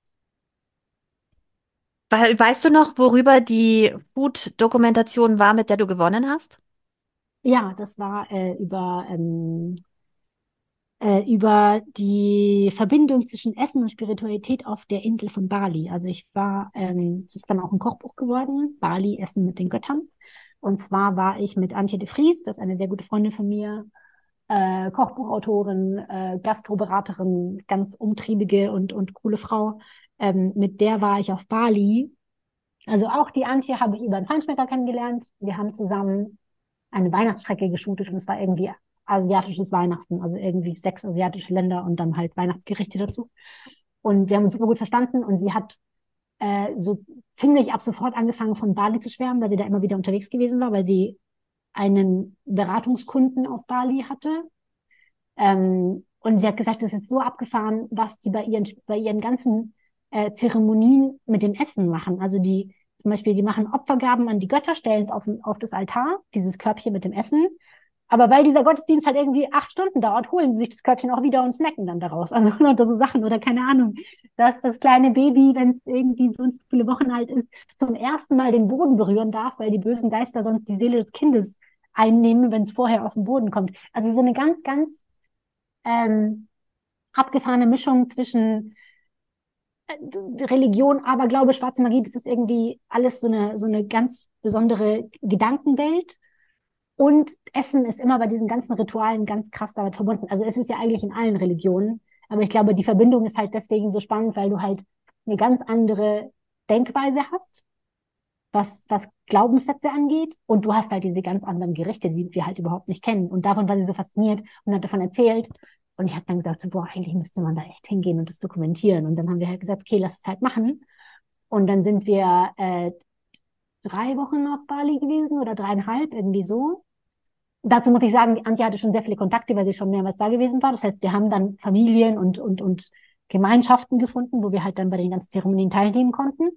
We Weißt du noch, worüber die Food-Dokumentation war, mit der du gewonnen hast? Ja, das war äh, über ähm, äh, über die Verbindung zwischen Essen und Spiritualität auf der Insel von Bali. Also ich war, ähm, es ist dann auch ein Kochbuch geworden, Bali, Essen mit den Göttern. Und zwar war ich mit Antje de Vries, das ist eine sehr gute Freundin von mir, äh, Kochbuchautorin, äh, Gastroberaterin, ganz umtriebige und, und coole Frau. Ähm, mit der war ich auf Bali. Also auch die Antje habe ich über einen Feinschmecker kennengelernt. Wir haben zusammen eine Weihnachtsstrecke geshootet und es war irgendwie asiatisches Weihnachten, also irgendwie sechs asiatische Länder und dann halt Weihnachtsgerichte dazu. Und wir haben uns super gut verstanden und sie hat äh, so ziemlich ab sofort angefangen von Bali zu schwärmen, weil sie da immer wieder unterwegs gewesen war, weil sie einen Beratungskunden auf Bali hatte. Ähm, und sie hat gesagt, das ist so abgefahren, was die bei ihren, bei ihren ganzen äh, Zeremonien mit dem Essen machen. Also die, zum Beispiel, die machen Opfergaben an die Götter, stellen es auf, auf das Altar, dieses Körbchen mit dem Essen. Aber weil dieser Gottesdienst halt irgendwie acht Stunden dauert, holen sie sich das Körbchen auch wieder und snacken dann daraus. Also oder so Sachen oder keine Ahnung, dass das kleine Baby, wenn es irgendwie so und so viele Wochen alt ist, zum ersten Mal den Boden berühren darf, weil die bösen Geister sonst die Seele des Kindes einnehmen, wenn es vorher auf den Boden kommt. Also so eine ganz, ganz ähm, abgefahrene Mischung zwischen äh, Religion, Aberglaube, schwarze Magie. Das ist irgendwie alles so eine, so eine ganz besondere Gedankenwelt. Und Essen ist immer bei diesen ganzen Ritualen ganz krass damit verbunden. Also es ist ja eigentlich in allen Religionen. Aber ich glaube, die Verbindung ist halt deswegen so spannend, weil du halt eine ganz andere Denkweise hast, was, was Glaubenssätze angeht. Und du hast halt diese ganz anderen Gerichte, die wir halt überhaupt nicht kennen. Und davon war sie so fasziniert und hat davon erzählt. Und ich habe dann gesagt, so, boah, eigentlich müsste man da echt hingehen und das dokumentieren. Und dann haben wir halt gesagt, okay, lass es halt machen. Und dann sind wir äh, drei Wochen auf Bali gewesen oder dreieinhalb, irgendwie so. Dazu muss ich sagen, die Antje hatte schon sehr viele Kontakte, weil sie schon mehrmals da gewesen war. Das heißt, wir haben dann Familien und, und, und Gemeinschaften gefunden, wo wir halt dann bei den ganzen Zeremonien teilnehmen konnten.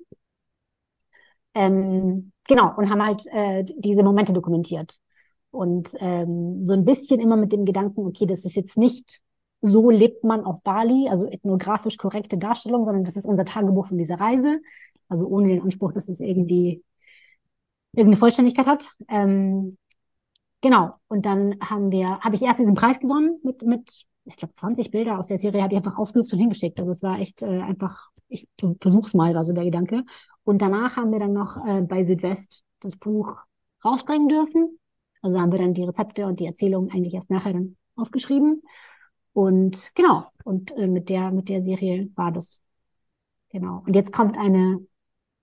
Ähm, genau, und haben halt äh, diese Momente dokumentiert. Und ähm, so ein bisschen immer mit dem Gedanken, okay, das ist jetzt nicht so lebt man auf Bali, also ethnografisch korrekte Darstellung, sondern das ist unser Tagebuch von dieser Reise. Also ohne den Anspruch, dass es irgendwie irgendeine Vollständigkeit hat. Ähm, genau. Und dann haben wir, habe ich erst diesen Preis gewonnen mit, mit, ich glaube, zwanzig Bilder aus der Serie habe ich einfach ausgesucht und hingeschickt. Also es war echt äh, einfach, ich versuch's mal, war so der Gedanke. Und danach haben wir dann noch äh, bei Südwest das Buch rausbringen dürfen. Also haben wir dann die Rezepte und die Erzählungen eigentlich erst nachher dann aufgeschrieben. Und genau, und äh, mit der, mit der Serie war das. Genau. Und jetzt kommt eine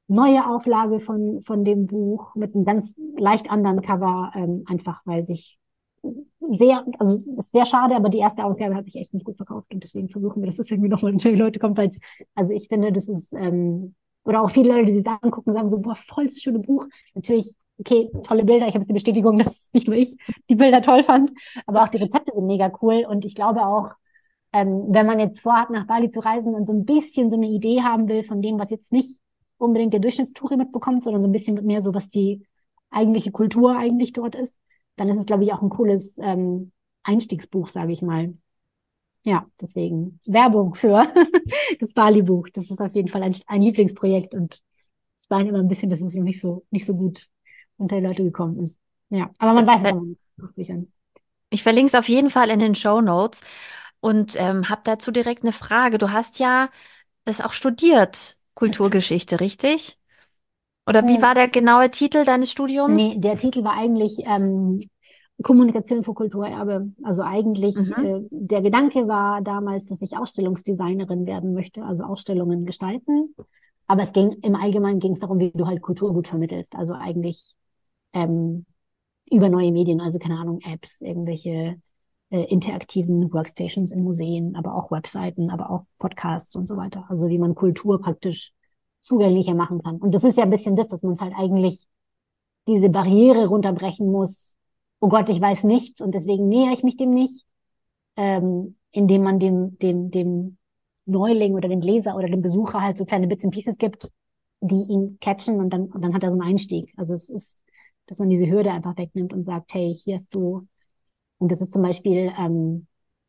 neue Auflage von, von dem Buch mit einem ganz leicht anderen Cover, ähm, einfach weil sich sehr, also ist sehr schade, aber die erste Ausgabe hat sich echt nicht gut verkauft und deswegen versuchen wir, dass es irgendwie nochmal unter die Leute kommt, weil also ich finde, das ist, ähm, oder auch viele Leute, die sich das angucken, sagen so, boah, voll das schöne Buch. Natürlich, okay, tolle Bilder, ich habe jetzt die Bestätigung, dass nicht nur ich die Bilder toll fand, aber auch die Rezepte sind mega cool und ich glaube auch, ähm, wenn man jetzt vorhat, nach Bali zu reisen und so ein bisschen so eine Idee haben will von dem, was jetzt nicht unbedingt der Durchschnittstouri mitbekommt, sondern so ein bisschen mehr so, was die eigentliche Kultur eigentlich dort ist, dann ist es, glaube ich, auch ein cooles ähm, Einstiegsbuch, sage ich mal. Ja, deswegen Werbung für das Bali-Buch. Das ist auf jeden Fall ein, ein Lieblingsprojekt und ich weine immer ein bisschen, dass es noch nicht so, nicht so gut unter die Leute gekommen ist. Ja, aber man Das, weiß es ver- immer nicht. Buchbüchern. ich verlinke es auf jeden Fall in den Show Notes und ähm, habe dazu direkt eine Frage. Du hast ja das auch studiert, Kulturgeschichte, richtig? Oder wie war der genaue Titel deines Nee, Studiums? der Titel war eigentlich ähm, Kommunikation für Kulturerbe. Also eigentlich Mhm. äh, der Gedanke war damals, dass ich Ausstellungsdesignerin werden möchte, also Ausstellungen gestalten. Aber es ging im Allgemeinen ging es darum, wie du halt Kultur gut vermittelst. Also eigentlich ähm, über neue Medien, also keine Ahnung, Apps, irgendwelche äh, interaktiven Workstations in Museen, aber auch Webseiten, aber auch Podcasts und so weiter. Also wie man Kultur praktisch zugänglicher machen kann. Und das ist ja ein bisschen das, dass man es halt eigentlich diese Barriere runterbrechen muss. Oh Gott, ich weiß nichts und deswegen nähere ich mich dem nicht, ähm, indem man dem, dem, dem Neuling oder dem Leser oder dem Besucher halt so kleine Bits and Pieces gibt, die ihn catchen und dann, und dann hat er so einen Einstieg. Also es ist, dass man diese Hürde einfach wegnimmt und sagt, hey, hier hast du, und das ist zum Beispiel, ähm,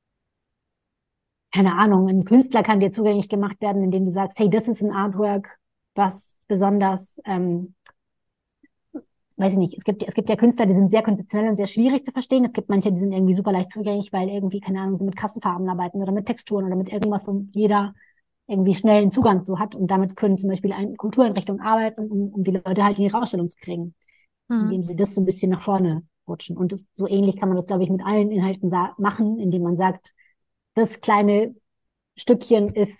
keine Ahnung, ein Künstler kann dir zugänglich gemacht werden, indem du sagst, hey, das ist ein Artwork, was besonders ähm, weiß ich nicht, es gibt, es gibt ja Künstler, die sind sehr konzeptionell und sehr schwierig zu verstehen. Es gibt manche, die sind irgendwie super leicht zugänglich, weil irgendwie, keine Ahnung, sie mit Kassenfarben arbeiten oder mit Texturen oder mit irgendwas, wo jeder irgendwie schnellen Zugang zu hat. Und damit können zum Beispiel ein, Kultureinrichtungen arbeiten, um, um die Leute halt in ihre Ausstellung zu kriegen, Mhm. indem sie das so ein bisschen nach vorne rutschen. Und das, so ähnlich kann man das, glaube ich, mit allen Inhalten machen, indem man sagt, das kleine Stückchen ist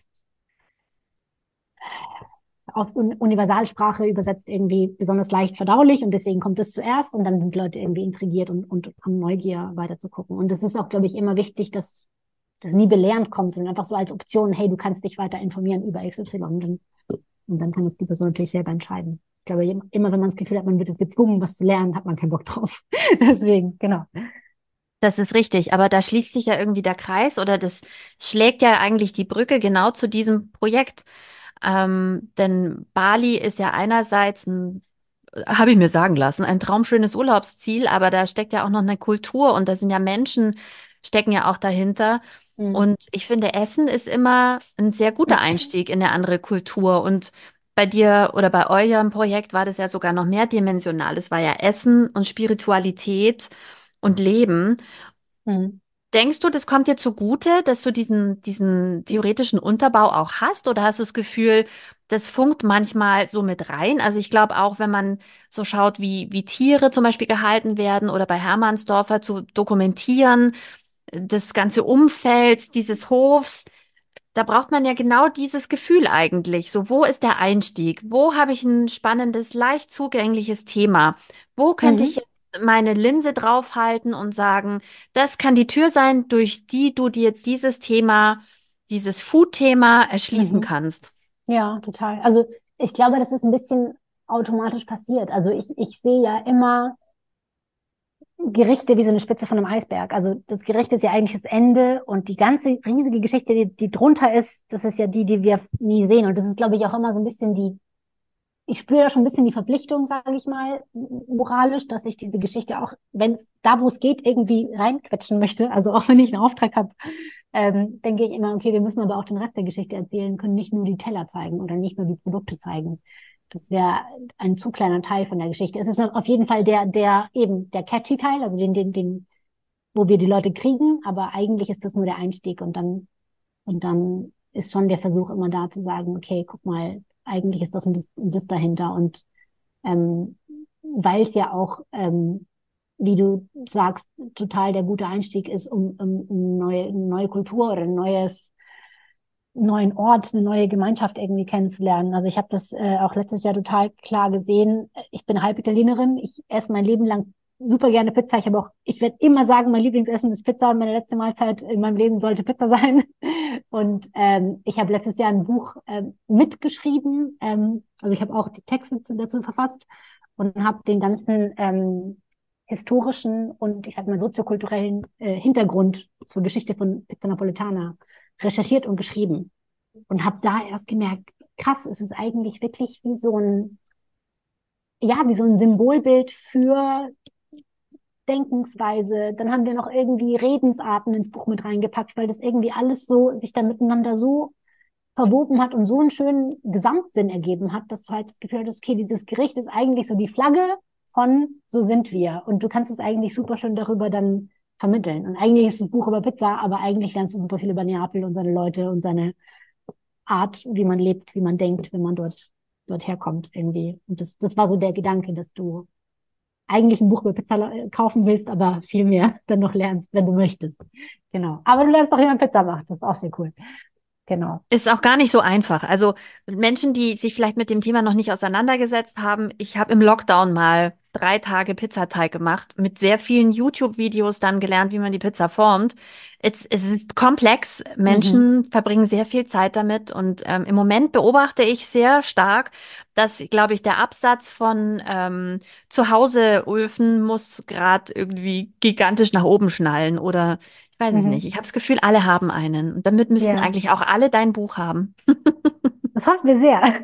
auf Un Universalsprache übersetzt irgendwie besonders leicht verdaulich und deswegen kommt das zuerst und dann sind Leute irgendwie intrigiert und, und haben Neugier weiter zu gucken. Und es ist auch, glaube ich, immer wichtig, dass das nie belehrend kommt, sondern einfach so als Option, hey, du kannst dich weiter informieren über X Y und dann, und dann kann es die Person natürlich selber entscheiden. Ich glaube, immer wenn man das Gefühl hat, man wird jetzt gezwungen, was zu lernen, hat man keinen Bock drauf. Deswegen, genau. Das ist richtig, aber da schließt sich ja irgendwie der Kreis oder das schlägt ja eigentlich die Brücke genau zu diesem Projekt. Ähm, denn Bali ist ja einerseits ein, habe ich mir sagen lassen, ein traumschönes Urlaubsziel, aber da steckt ja auch noch eine Kultur und da sind ja Menschen, stecken ja auch dahinter. Mhm. Und ich finde, Essen ist immer ein sehr guter Einstieg in eine andere Kultur. Und bei dir oder bei eurem Projekt war das ja sogar noch mehrdimensional. Es war ja Essen und Spiritualität und Leben. Mhm. Denkst du, das kommt dir zugute, dass du diesen, diesen theoretischen Unterbau auch hast? Oder hast du das Gefühl, das funkt manchmal so mit rein? Also ich glaube auch, wenn man so schaut, wie, wie Tiere zum Beispiel gehalten werden oder bei Hermannsdorfer zu dokumentieren, das ganze Umfeld dieses Hofs, da braucht man ja genau dieses Gefühl eigentlich. So, wo ist der Einstieg? Wo habe ich ein spannendes, leicht zugängliches Thema? Wo könnte ich Mhm. jetzt meine Linse draufhalten und sagen, das kann die Tür sein, durch die du dir dieses Thema, dieses Food-Thema erschließen Mhm. kannst? Ja, total. Also ich glaube, das ist ein bisschen automatisch passiert. Also ich, ich sehe ja immer Gerichte wie so eine Spitze von einem Eisberg. Also das Gericht ist ja eigentlich das Ende und die ganze riesige Geschichte, die, die drunter ist, das ist ja die, die wir nie sehen. Und das ist, glaube ich, auch immer so ein bisschen die, ich spüre da schon ein bisschen die Verpflichtung, sage ich mal, moralisch, dass ich diese Geschichte auch, wenn es da, wo es geht, irgendwie reinquetschen möchte. Also auch wenn ich einen Auftrag habe, ähm, denke ich immer, okay, wir müssen aber auch den Rest der Geschichte erzählen, können nicht nur die Teller zeigen oder nicht nur die Produkte zeigen. Das wäre ein zu kleiner Teil von der Geschichte. Es ist auf jeden Fall der, der eben der catchy Teil, also den, den, den, wo wir die Leute kriegen, aber eigentlich ist das nur der Einstieg und dann, und dann ist schon der Versuch immer da zu sagen, okay, guck mal, eigentlich ist das und das, und das dahinter und ähm, weil es ja auch, ähm, wie du sagst, total der gute Einstieg ist, um, um, um neue, eine neue Kultur oder ein neues neuen Ort, eine neue Gemeinschaft irgendwie kennenzulernen. Also ich habe das äh, auch letztes Jahr total klar gesehen. Ich bin halb Italienerin. Ich esse mein Leben lang super gerne Pizza. Ich habe auch, ich werde immer sagen, mein Lieblingsessen ist Pizza und meine letzte Mahlzeit in meinem Leben sollte Pizza sein. Und ähm, ich habe letztes Jahr ein Buch ähm, mitgeschrieben. Ähm, also ich habe auch die Texte dazu verfasst und habe den ganzen ähm, historischen und ich sag mal soziokulturellen äh, Hintergrund zur Geschichte von Pizza Napoletana recherchiert und geschrieben und habe da erst gemerkt, krass, es ist eigentlich wirklich wie so ein, ja, wie so ein Symbolbild für Denkensweise. Dann haben wir noch irgendwie Redensarten ins Buch mit reingepackt, weil das irgendwie alles so sich da miteinander so verwoben hat und so einen schönen Gesamtsinn ergeben hat, dass du halt das Gefühl hattest, okay, dieses Gericht ist eigentlich so die Flagge von so sind wir. Und du kannst es eigentlich super schön darüber dann vermitteln. Und eigentlich ist das Buch über Pizza, aber eigentlich lernst du super viel über Neapel und seine Leute und seine Art, wie man lebt, wie man denkt, wenn man dort, dort herkommt irgendwie. Und das, das war so der Gedanke, dass du eigentlich ein Buch über Pizza äh, kaufen willst, aber viel mehr dann noch lernst, wenn du möchtest. Genau. Aber du lernst auch, wie man Pizza macht. Das ist auch sehr cool. Genau. Ist auch gar nicht so einfach. Also Menschen, die sich vielleicht mit dem Thema noch nicht auseinandergesetzt haben, ich habe im Lockdown mal drei Tage Pizzateig gemacht, mit sehr vielen YouTube-Videos dann gelernt, wie man die Pizza formt. Es, es ist komplex. Mhm. Menschen verbringen sehr viel Zeit damit und ähm, im Moment beobachte ich sehr stark, dass, glaube ich, der Absatz von ähm, Zuhause-Öfen muss gerade irgendwie gigantisch nach oben schnallen oder ich weiß es nicht. Mhm. Ich habe das Gefühl, alle haben einen. Und damit müssten Ja. eigentlich auch alle dein Buch haben. Das hoffen wir sehr.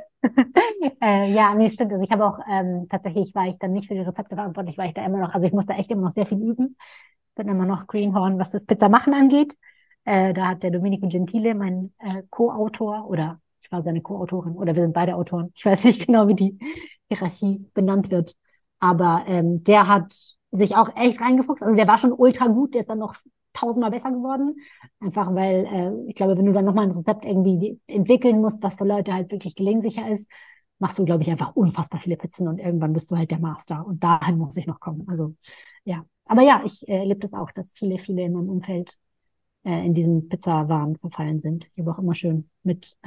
Äh, ja, nee, stimmt. Also ich habe auch ähm, tatsächlich war ich dann nicht für die Rezepte verantwortlich, weil ich da immer noch, also ich musste echt immer noch sehr viel üben. Ich bin immer noch Greenhorn, was das Pizza machen angeht. Äh, da hat der Domenico Gentile, mein äh, Co-Autor, oder ich war seine Co-Autorin, oder wir sind beide Autoren. Ich weiß nicht genau, wie die Hierarchie benannt wird. Aber ähm, der hat sich auch echt reingefuchst. Also der war schon ultra gut, der ist dann noch tausendmal besser geworden. Einfach weil, äh, ich glaube, wenn du dann nochmal ein Rezept irgendwie entwickeln musst, was für Leute halt wirklich gelingsicher ist, machst du, glaube ich, einfach unfassbar viele Pizzen und irgendwann bist du halt der Master. Und dahin muss ich noch kommen. Also, ja. Aber ja, ich äh, erlebe das auch, dass viele, viele in meinem Umfeld äh, in diesen Pizzawahn verfallen sind. Ich habe auch immer schön mit,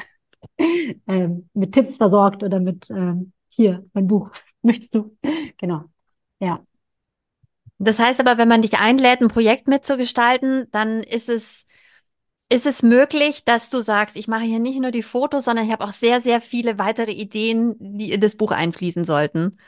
ähm, mit Tipps versorgt oder mit, ähm, hier, mein Buch. Möchtest du? Genau. Ja. Das heißt aber, wenn man dich einlädt, ein Projekt mitzugestalten, dann ist es, ist es möglich, dass du sagst, ich mache hier nicht nur die Fotos, sondern ich habe auch sehr, sehr viele weitere Ideen, die in das Buch einfließen sollten.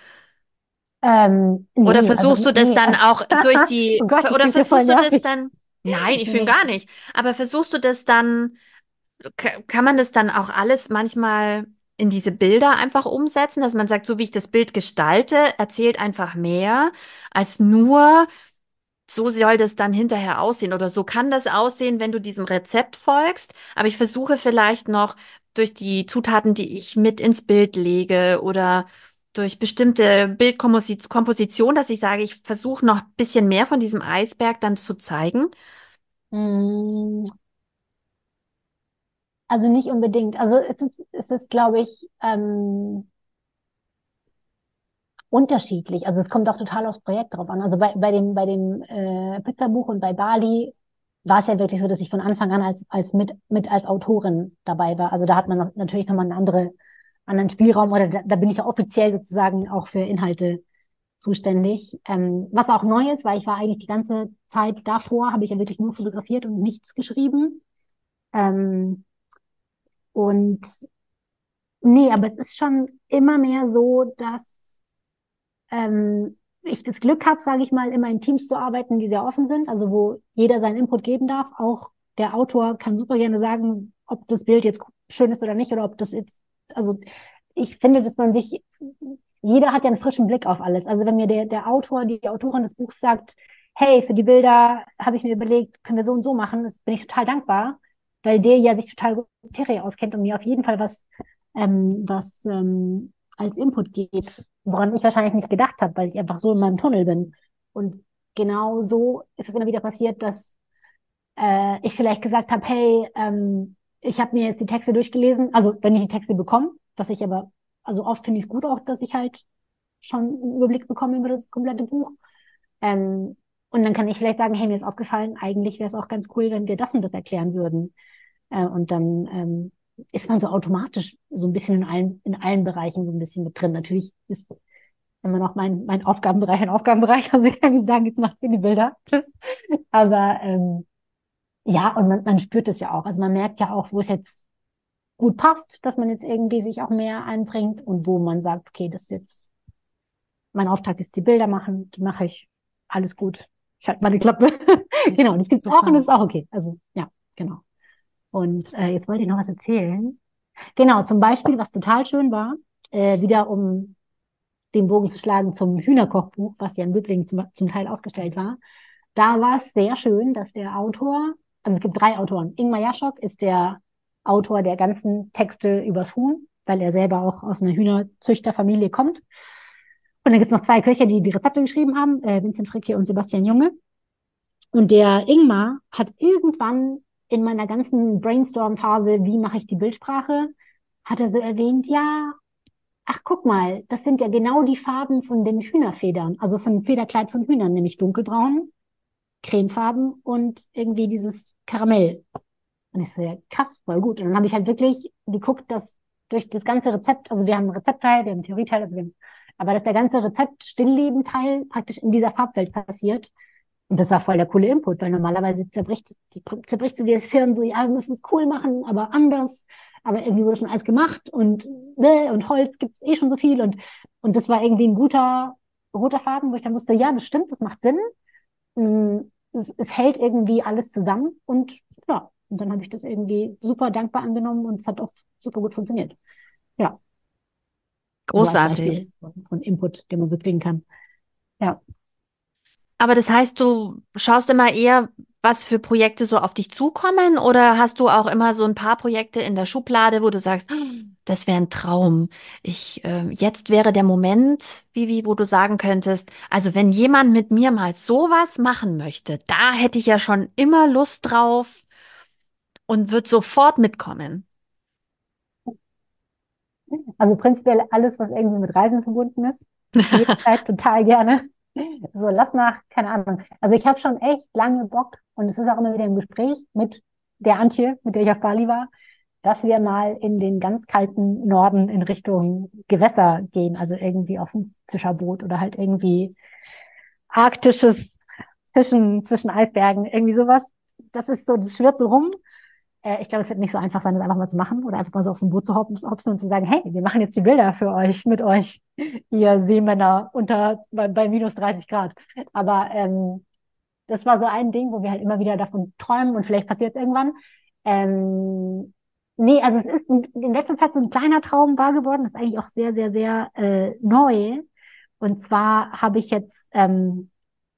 Ähm, Oder nee, versuchst also du das nee. dann auch durch die, Oh Gott, das oder klingt ja voll versuchst du das nervig. dann, nein, ich finde Nee. gar nicht, aber versuchst du das dann Ka- kann man das dann auch alles manchmal in diese Bilder einfach umsetzen, dass man sagt, so wie ich das Bild gestalte, erzählt einfach mehr als nur, so soll das dann hinterher aussehen oder so kann das aussehen, wenn du diesem Rezept folgst. Aber ich versuche vielleicht noch durch die Zutaten, die ich mit ins Bild lege oder durch bestimmte Bildkomposition, dass ich sage, ich versuche noch ein bisschen mehr von diesem Eisberg dann zu zeigen. Mm, also nicht unbedingt. Also es ist, es ist, glaube ich, ähm, unterschiedlich. Also es kommt auch total aufs Projekt drauf an. Also bei, bei dem, bei dem äh, Pizzabuch und bei Bali war es ja wirklich so, dass ich von Anfang an als, als mit, mit als Autorin dabei war. Also da hat man noch, natürlich nochmal einen andere, anderen Spielraum oder da, da bin ich ja offiziell sozusagen auch für Inhalte zuständig. Ähm, was auch neu ist, weil ich war eigentlich die ganze Zeit davor, habe ich ja wirklich nur fotografiert und nichts geschrieben. Ähm, und nee, aber es ist schon immer mehr so, dass ähm, ich das Glück habe, sage ich mal, immer in Teams zu arbeiten, die sehr offen sind, also wo jeder seinen Input geben darf. Auch der Autor kann super gerne sagen, ob das Bild jetzt schön ist oder nicht, oder ob das jetzt, also ich finde, dass man sich, jeder hat ja einen frischen Blick auf alles. Also wenn mir der, der Autor, die Autorin des Buchs sagt, hey, für die Bilder habe ich mir überlegt, können wir so und so machen, das bin ich total dankbar, weil der ja sich total gut mit Materie auskennt und mir auf jeden Fall was, ähm, was ähm, als Input gibt, woran ich wahrscheinlich nicht gedacht habe, weil ich einfach so in meinem Tunnel bin. Und genau so ist es immer wieder passiert, dass äh, ich vielleicht gesagt habe, hey, ähm, ich habe mir jetzt die Texte durchgelesen, also wenn ich die Texte bekomme, was ich aber, also oft finde ich es gut auch, dass ich halt schon einen Überblick bekomme über das komplette Buch. Ähm, und dann kann ich vielleicht sagen, hey, mir ist aufgefallen, eigentlich wäre es auch ganz cool, wenn wir das und das erklären würden. Äh, und dann ähm, ist man so automatisch so ein bisschen in allen, in allen Bereichen so ein bisschen mit drin. Natürlich ist immer noch mein, mein Aufgabenbereich ein Aufgabenbereich. Also ich kann nicht sagen, jetzt macht ihr die Bilder. Tschüss. Aber ähm, ja, und man, man spürt es ja auch. Also man merkt ja auch, wo es jetzt gut passt, dass man jetzt irgendwie sich auch mehr einbringt und wo man sagt, okay, das ist jetzt, mein Auftrag ist die Bilder machen, die mache ich, alles gut. Ich halte meine Klappe. Genau, und das gibt's auch und Super. das ist auch okay. Also ja, genau. Und äh, jetzt wollte ich noch was erzählen. Genau, zum Beispiel, was total schön war, äh, wieder um den Bogen zu schlagen zum Hühnerkochbuch, was ja in Böblingen zum, zum Teil ausgestellt war. Da war es sehr schön, dass der Autor, also es gibt drei Autoren. Ingmar Jaschok ist der Autor der ganzen Texte übers Huhn, weil er selber auch aus einer Hühnerzüchterfamilie kommt. Und dann gibt es noch zwei Köche, die die Rezepte geschrieben haben, äh, Vincent Fricke und Sebastian Junge. Und der Ingmar hat irgendwann in meiner ganzen Brainstorm-Phase, wie mache ich die Bildsprache, hat er so erwähnt, ja, ach guck mal, das sind ja genau die Farben von den Hühnerfedern, also von dem Federkleid von Hühnern, nämlich dunkelbraun, cremefarben und irgendwie dieses Karamell. Und ich so, ja, krass, voll gut. Und dann habe ich halt wirklich geguckt, dass durch das ganze Rezept, also wir haben einen Rezeptteil, wir haben einen Theorieteil, also wir haben, aber dass der ganze Rezept-Stillleben-Teil praktisch in dieser Farbwelt passiert. Und das war voll der coole Input, weil normalerweise zerbricht, zerbricht sie dir das Hirn so, ja, wir müssen es cool machen, aber anders. Aber irgendwie wurde schon alles gemacht und, ne, und Holz gibt's eh schon so viel. Und, und das war irgendwie ein guter roter Faden, wo ich dann wusste, ja, das stimmt, das macht Sinn. Mm, Es, es hält irgendwie alles zusammen und ja, und dann habe ich das irgendwie super dankbar angenommen und es hat auch super gut funktioniert. Ja, so als Großartig. Beispiel von von Input, den man so kriegen kann. Ja. Aber das heißt, du schaust immer eher, was für Projekte so auf dich zukommen, oder hast du auch immer so ein paar Projekte in der Schublade, wo du sagst, "Ah, das wäre ein Traum. Ich, äh, jetzt wäre der Moment, Vivi, wo du sagen könntest, also wenn jemand mit mir mal sowas machen möchte, da hätte ich ja schon immer Lust drauf und würde sofort mitkommen." Also prinzipiell alles, was irgendwie mit Reisen verbunden ist. Jederzeit total gerne. So, lass nach, keine Ahnung. Also ich habe schon echt lange Bock und es ist auch immer wieder im Gespräch mit der Antje, mit der ich auf Bali war, dass wir mal in den ganz kalten Norden in Richtung Gewässer gehen, also irgendwie auf ein Fischerboot oder halt irgendwie arktisches Fischen zwischen Eisbergen, irgendwie sowas. Das ist so, das schwirrt so rum. Äh, ich glaube, es wird nicht so einfach sein, das einfach mal zu machen oder einfach mal so auf so ein Boot zu hopsen, hopsen und zu sagen, hey, wir machen jetzt die Bilder für euch, mit euch, ihr Seemänner unter, bei, bei minus dreißig Grad. Aber ähm, das war so ein Ding, wo wir halt immer wieder davon träumen und vielleicht passiert es irgendwann. Ähm, nee, also es ist in, in letzter Zeit so ein kleiner Traum wahr geworden, das ist eigentlich auch sehr, sehr, sehr äh, neu. Und zwar habe ich jetzt ähm,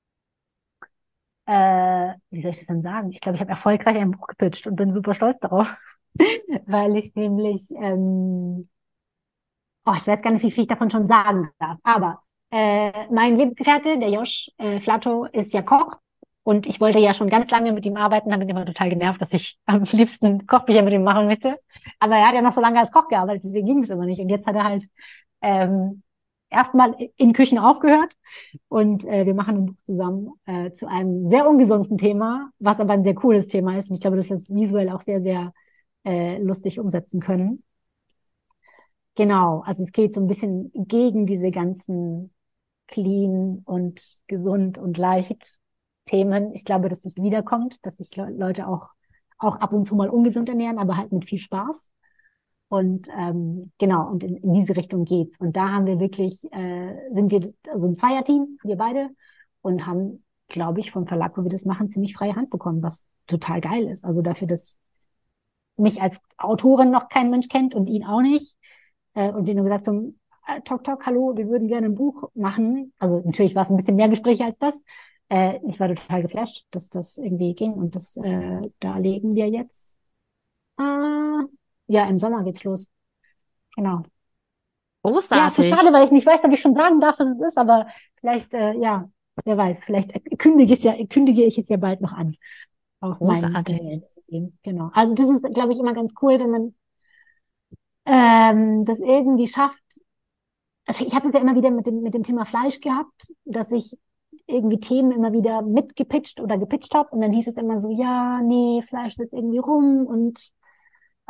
äh, wie soll ich das denn sagen? Ich glaube, ich habe erfolgreich ein Buch gepitcht und bin super stolz darauf, weil ich nämlich, ähm, oh, ich weiß gar nicht, wie viel ich davon schon sagen darf, aber äh, mein Lebensgefährte, der Josh äh, Flatto, ist ja Koch und ich wollte ja schon ganz lange mit ihm arbeiten, habe ihn immer total genervt, dass ich am liebsten Kochbücher mit ihm machen möchte. Aber er hat ja noch so lange als Koch gearbeitet, deswegen ging es immer nicht. Und jetzt hat er halt ähm, erstmal in Küchen aufgehört und äh, wir machen ein Buch zusammen äh, zu einem sehr ungesunden Thema, was aber ein sehr cooles Thema ist. Und ich glaube, dass wir es visuell auch sehr, sehr äh, lustig umsetzen können. Genau, also es geht so ein bisschen gegen diese ganzen clean und gesund und leicht Themen. Ich glaube, dass das wiederkommt, dass sich Le Leute auch, auch ab und zu mal ungesund ernähren, aber halt mit viel Spaß. Und ähm, genau, und in, in diese Richtung geht's. Und da haben wir wirklich, äh, sind wir also ein Zweierteam, wir beide, und haben, glaube ich, vom Verlag, wo wir das machen, ziemlich freie Hand bekommen, was total geil ist. Also dafür, dass mich als Autorin noch kein Mensch kennt und ihn auch nicht. Äh, und wir nur gesagt haben, äh, Tok Tok, hallo, wir würden gerne ein Buch machen. Also natürlich war es ein bisschen mehr Gespräche als das. Äh, ich war total geflasht, dass das irgendwie ging. Und das, äh, da legen wir jetzt. Äh, ja, im Sommer geht's los. Genau. Ja, es ist schade, Großartig. weil ich nicht weiß, ob ich schon sagen darf, was es ist, aber vielleicht, äh, ja, wer weiß, vielleicht kündige ich ja, kündige ich es ja bald noch an auf meinen Großartig. Kanälen. Genau. Also das ist, glaube ich, immer ganz cool, wenn man ähm, das irgendwie schafft. Also ich habe es ja immer wieder mit dem, mit dem Thema Fleisch gehabt, dass ich irgendwie Themen immer wieder mitgepitcht oder gepitcht habe und dann hieß es immer so, ja, nee, Fleisch sitzt irgendwie rum und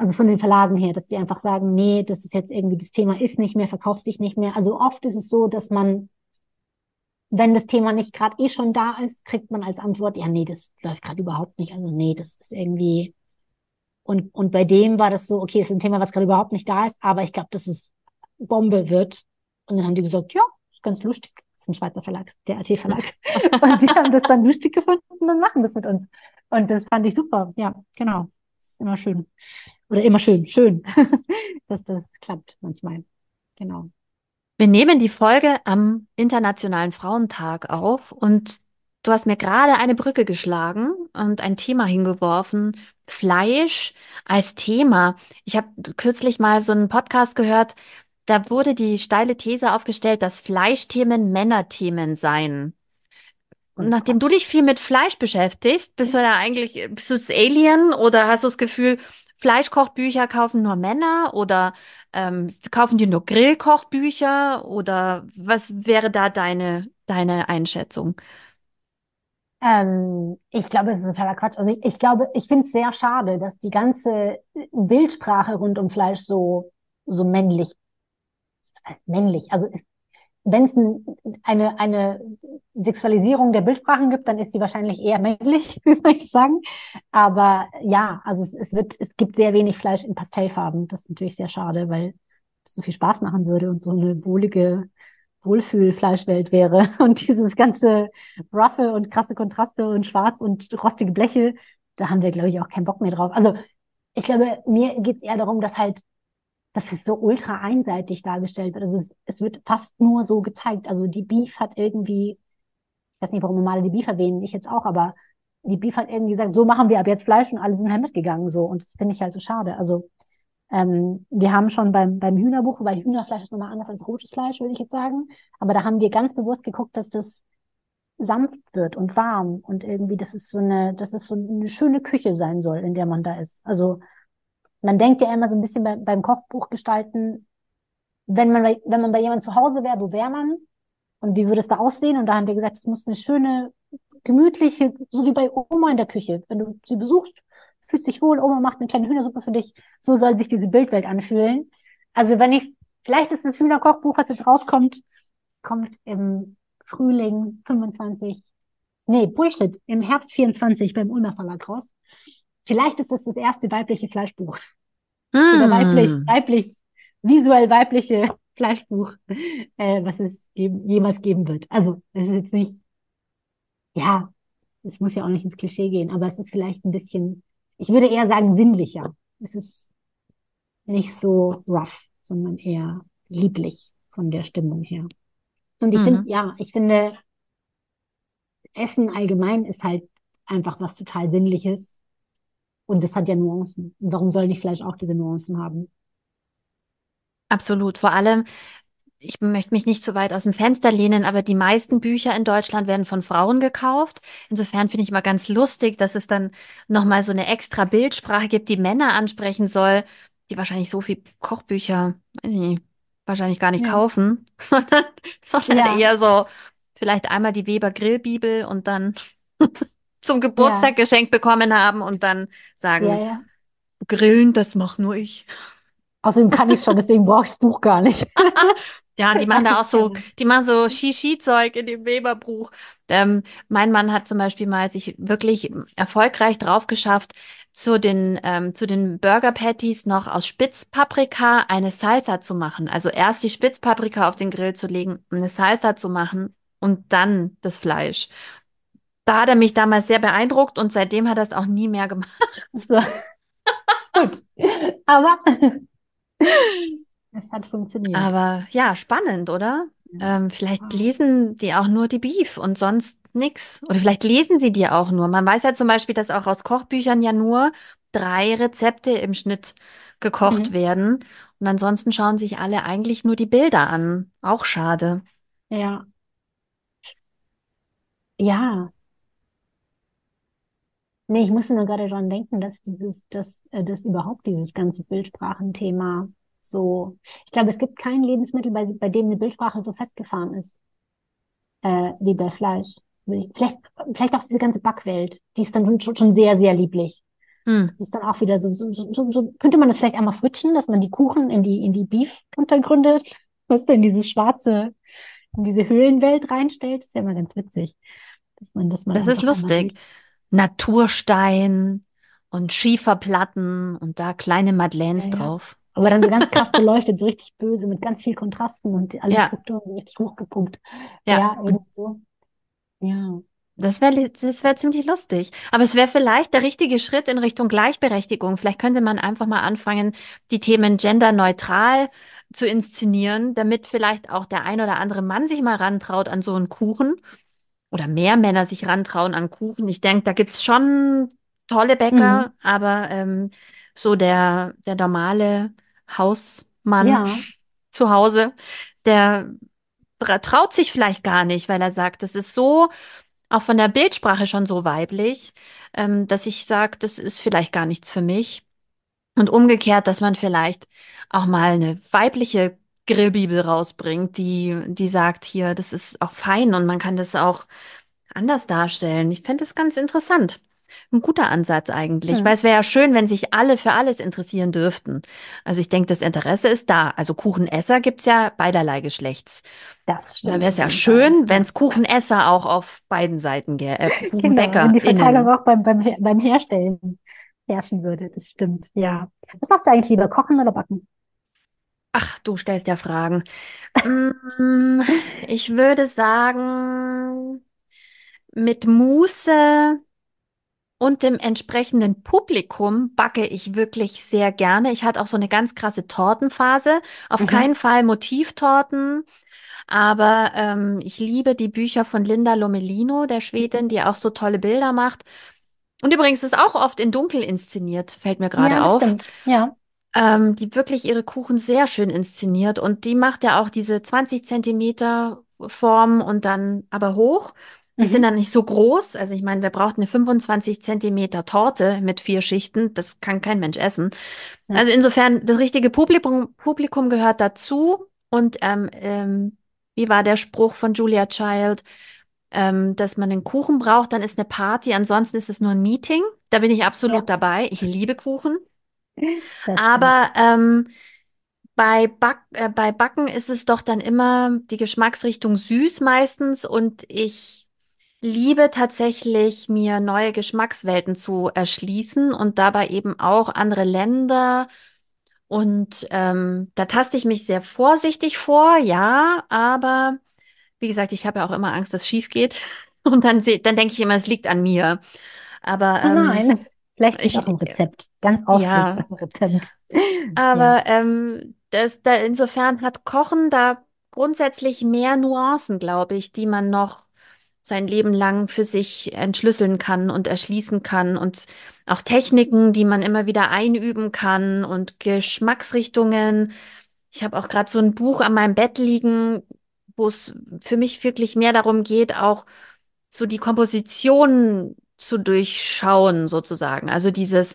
Also von den Verlagen her, dass sie einfach sagen, nee, das ist jetzt irgendwie, das Thema ist nicht mehr, verkauft sich nicht mehr. Also oft ist es so, dass man, wenn das Thema nicht gerade eh schon da ist, kriegt man als Antwort, ja, nee, das läuft gerade überhaupt nicht. Also nee, das ist irgendwie, und, und bei dem war das so, okay, es ist ein Thema, was gerade überhaupt nicht da ist, aber ich glaube, dass es Bombe wird. Und dann haben die gesagt, ja, ist ganz lustig. Das ist ein Schweizer Verlag, der A T-Verlag. Und die haben das dann lustig gefunden und machen das mit uns. Und das fand ich super. Ja, genau. Das ist immer schön. Oder immer schön, schön, dass das klappt manchmal. Genau. Wir nehmen die Folge am Internationalen Frauentag auf und du hast mir gerade eine Brücke geschlagen und ein Thema hingeworfen. Fleisch als Thema. Ich habe kürzlich mal so einen Podcast gehört, da wurde die steile These aufgestellt, dass Fleischthemen Männerthemen seien. Oh Nachdem du Gott. dich viel mit Fleisch beschäftigst, bist du da eigentlich, bist du das Alien oder hast du das Gefühl, Fleischkochbücher kaufen nur Männer oder ähm, kaufen die nur Grillkochbücher oder was wäre da deine, deine Einschätzung? Ähm, ich glaube, es ist totaler Quatsch. Also ich, ich glaube, ich finde es sehr schade, dass die ganze Bildsprache rund um Fleisch so, so männlich, was heißt männlich, also wenn es ein, eine, eine Sexualisierung der Bildsprachen gibt, dann ist sie wahrscheinlich eher männlich, wie soll ich sagen. Aber ja, also es, es wird, es gibt sehr wenig Fleisch in Pastellfarben. Das ist natürlich sehr schade, weil es so viel Spaß machen würde und so eine wohlige Wohlfühl-Fleischwelt wäre. Und dieses ganze roughe und krasse Kontraste und schwarz und rostige Bleche, da haben wir, glaube ich, auch keinen Bock mehr drauf. Also ich glaube, mir geht es eher darum, dass halt dass es so ultra einseitig dargestellt wird. Also es, es wird fast nur so gezeigt. Also die Beef hat irgendwie, ich weiß nicht, warum normale die Beef erwähnen, ich jetzt auch, aber die Beef hat irgendwie gesagt, so machen wir ab jetzt Fleisch und alle sind halt mitgegangen so. Und das finde ich halt so schade. Also ähm, wir haben schon beim, beim Hühnerbuch, weil Hühnerfleisch ist nochmal anders als rotes Fleisch, würde ich jetzt sagen. Aber da haben wir ganz bewusst geguckt, dass das sanft wird und warm und irgendwie, dass es so eine, dass es so eine schöne Küche sein soll, in der man da ist. Also man denkt ja immer so ein bisschen bei, beim Kochbuch gestalten, wenn man bei, wenn man bei jemandem zu Hause wäre, wo wäre man? Und wie würde es da aussehen? Und da haben wir gesagt, es muss eine schöne, gemütliche, so wie bei Oma in der Küche. Wenn du sie besuchst, fühlst dich wohl, Oma macht eine kleine Hühnersuppe für dich. So soll sich diese Bildwelt anfühlen. Also wenn ich, vielleicht ist das Hühnerkochbuch, was jetzt rauskommt, kommt im Frühling fünfundzwanzig, nee, Bullshit, im Herbst vierundzwanzig beim Ulmer Verlag raus. Vielleicht ist das das erste weibliche Fleischbuch oder weiblich, Hm, weiblich, visuell weibliche Fleischbuch, äh, was es geben, jemals geben wird. Also, es ist jetzt nicht, ja, es muss ja auch nicht ins Klischee gehen, aber es ist vielleicht ein bisschen, ich würde eher sagen, sinnlicher. Es ist nicht so rough, sondern eher lieblich von der Stimmung her. Und ich finde, mhm. ja, ich finde, Essen allgemein ist halt einfach was total Sinnliches und es hat ja Nuancen. Und warum soll nicht Fleisch auch diese Nuancen haben? Absolut. Vor allem, ich möchte mich nicht zu weit aus dem Fenster lehnen, aber die meisten Bücher in Deutschland werden von Frauen gekauft. Insofern finde ich mal ganz lustig, dass es dann nochmal so eine extra Bildsprache gibt, die Männer ansprechen soll, die wahrscheinlich so viel Kochbücher, weiß ich nicht, wahrscheinlich gar nicht Ja. kaufen, sondern, sondern Ja, eher so vielleicht einmal die Weber Grillbibel und dann zum ja, Geburtstag geschenkt bekommen haben und dann ja, sagen, ja. Grillen, das mach nur ich. Außerdem kann ich es schon, deswegen brauche ich das Buch gar nicht. Ja, und die machen da auch Alles so, klar. die machen so Shishi-Zeug in dem Weberbuch. Ähm, mein Mann hat zum Beispiel mal sich wirklich erfolgreich drauf geschafft, zu den, ähm, zu den Burger Patties noch aus Spitzpaprika eine Salsa zu machen. Also erst die Spitzpaprika auf den Grill zu legen, eine Salsa zu machen und dann das Fleisch. Da hat er mich damals sehr beeindruckt und seitdem hat er es auch nie mehr gemacht. So, gut. Aber es hat funktioniert. Aber ja, spannend, oder? Ja. Ähm, vielleicht Wow. lesen die auch nur die Beef und sonst nix. Oder vielleicht lesen sie die auch nur. Man weiß ja zum Beispiel, dass auch aus Kochbüchern ja nur drei Rezepte im Schnitt gekocht Mhm. werden. Und ansonsten schauen sich alle eigentlich nur die Bilder an. Auch schade. Ja, ja. Nee, ich musste nur gerade dran denken, dass dieses, dass, äh, dass überhaupt dieses ganze Bildsprachenthema so, ich glaube, es gibt kein Lebensmittel, bei, bei dem eine Bildsprache so festgefahren ist, äh, wie bei Fleisch. Vielleicht, vielleicht auch diese ganze Backwelt, die ist dann schon, schon sehr, sehr lieblich. Hm. Das ist dann auch wieder so, so, so, so, so könnte man das vielleicht einmal switchen, dass man die Kuchen in die, in die Beef-Untergründe, was denn dieses schwarze, in diese Höhlenwelt reinstellt. Das ist ja immer ganz witzig, dass man das mal Das ist einfach einmal lustig. sieht. Naturstein und Schieferplatten und da kleine Ja, Madeleines ja. drauf. Aber dann so ganz krass beleuchtet, so richtig böse, mit ganz viel Kontrasten und alle Ja, Strukturen so richtig hochgepumpt. ja. Ja, irgendwie so. Ja. Das wäre das wär ziemlich lustig. Aber es wäre vielleicht der richtige Schritt in Richtung Gleichberechtigung. Vielleicht könnte man einfach mal anfangen, die Themen genderneutral zu inszenieren, damit vielleicht auch der ein oder andere Mann sich mal rantraut an so einen Kuchen oder mehr Männer sich rantrauen an Kuchen. Ich denke, da gibt's schon tolle Mhm. Bäcker, aber ähm, so der, der normale Hausmann Ja. zu Hause, der tra- traut sich vielleicht gar nicht, weil er sagt, das ist so auch von der Bildsprache schon so weiblich, ähm, dass ich sage, das ist vielleicht gar nichts für mich. Und umgekehrt, dass man vielleicht auch mal eine weibliche Grillbibel rausbringt, die, die sagt, hier, das ist auch fein und man kann das auch anders darstellen. Ich fände das ganz interessant. Ein guter Ansatz eigentlich, weil Mhm. es wäre ja schön, wenn sich alle für alles interessieren dürften. Also ich denke, das Interesse ist da. Also Kuchenesser gibt's ja beiderlei Geschlechts. Das Da stimmt wäre es auf ja jeden Fall. schön, wenn Ja. es Kuchenesser auch auf beiden Seiten gäbe, äh, Genau, wenn die Verteilung KuchenbäckerInnen. auch beim, beim, Her- beim Herstellen herrschen würde, das stimmt, ja. Was machst du eigentlich lieber, kochen oder backen? Ach, du stellst ja Fragen. Mm, Ich würde sagen, mit Muße und dem entsprechenden Publikum backe ich wirklich sehr gerne. Ich hatte auch so eine ganz krasse Tortenphase. Auf Mhm. keinen Fall Motivtorten, aber ähm, ich liebe die Bücher von Linda Lomelino, der Schwedin, die auch so tolle Bilder macht. Und übrigens ist auch oft in Dunkel inszeniert, fällt mir Ja, gerade das auf. stimmt. Ja. Ähm, die wirklich ihre Kuchen sehr schön inszeniert und die macht ja auch diese zwanzig Zentimeter Form und dann aber hoch. Die sind Mhm. dann nicht so groß. Also ich meine, wer braucht eine fünfundzwanzig Zentimeter Torte mit vier Schichten? Das kann kein Mensch essen. Ja. Also insofern, das richtige Publikum, Publikum gehört dazu. Und ähm, ähm, wie war der Spruch von Julia Child? Ähm, dass man einen Kuchen braucht, dann ist eine Party, ansonsten ist es nur ein Meeting. Da bin ich Ja, absolut dabei. Ich liebe Kuchen. das stimmt. Aber ähm, bei Back, äh, bei Backen ist es doch dann immer die Geschmacksrichtung süß meistens und ich liebe tatsächlich, mir neue Geschmackswelten zu erschließen und dabei eben auch andere Länder. Und ähm, da taste ich mich sehr vorsichtig vor, ja, aber wie gesagt, ich habe ja auch immer Angst, dass es schief geht. Und dann, seh- dann denke ich immer, es liegt an mir. Aber Oh ähm, nein, vielleicht liegt auch ich, im Rezept. Ganz oft liegt es ja. am Rezept. Ja. Aber ähm, das, da, insofern hat Kochen da grundsätzlich mehr Nuancen, glaube ich, die man noch sein Leben lang für sich entschlüsseln kann und erschließen kann und auch Techniken, die man immer wieder einüben kann und Geschmacksrichtungen. Ich habe auch gerade so ein Buch an meinem Bett liegen, wo es für mich wirklich mehr darum geht, auch so die Komposition zu durchschauen, sozusagen. Also dieses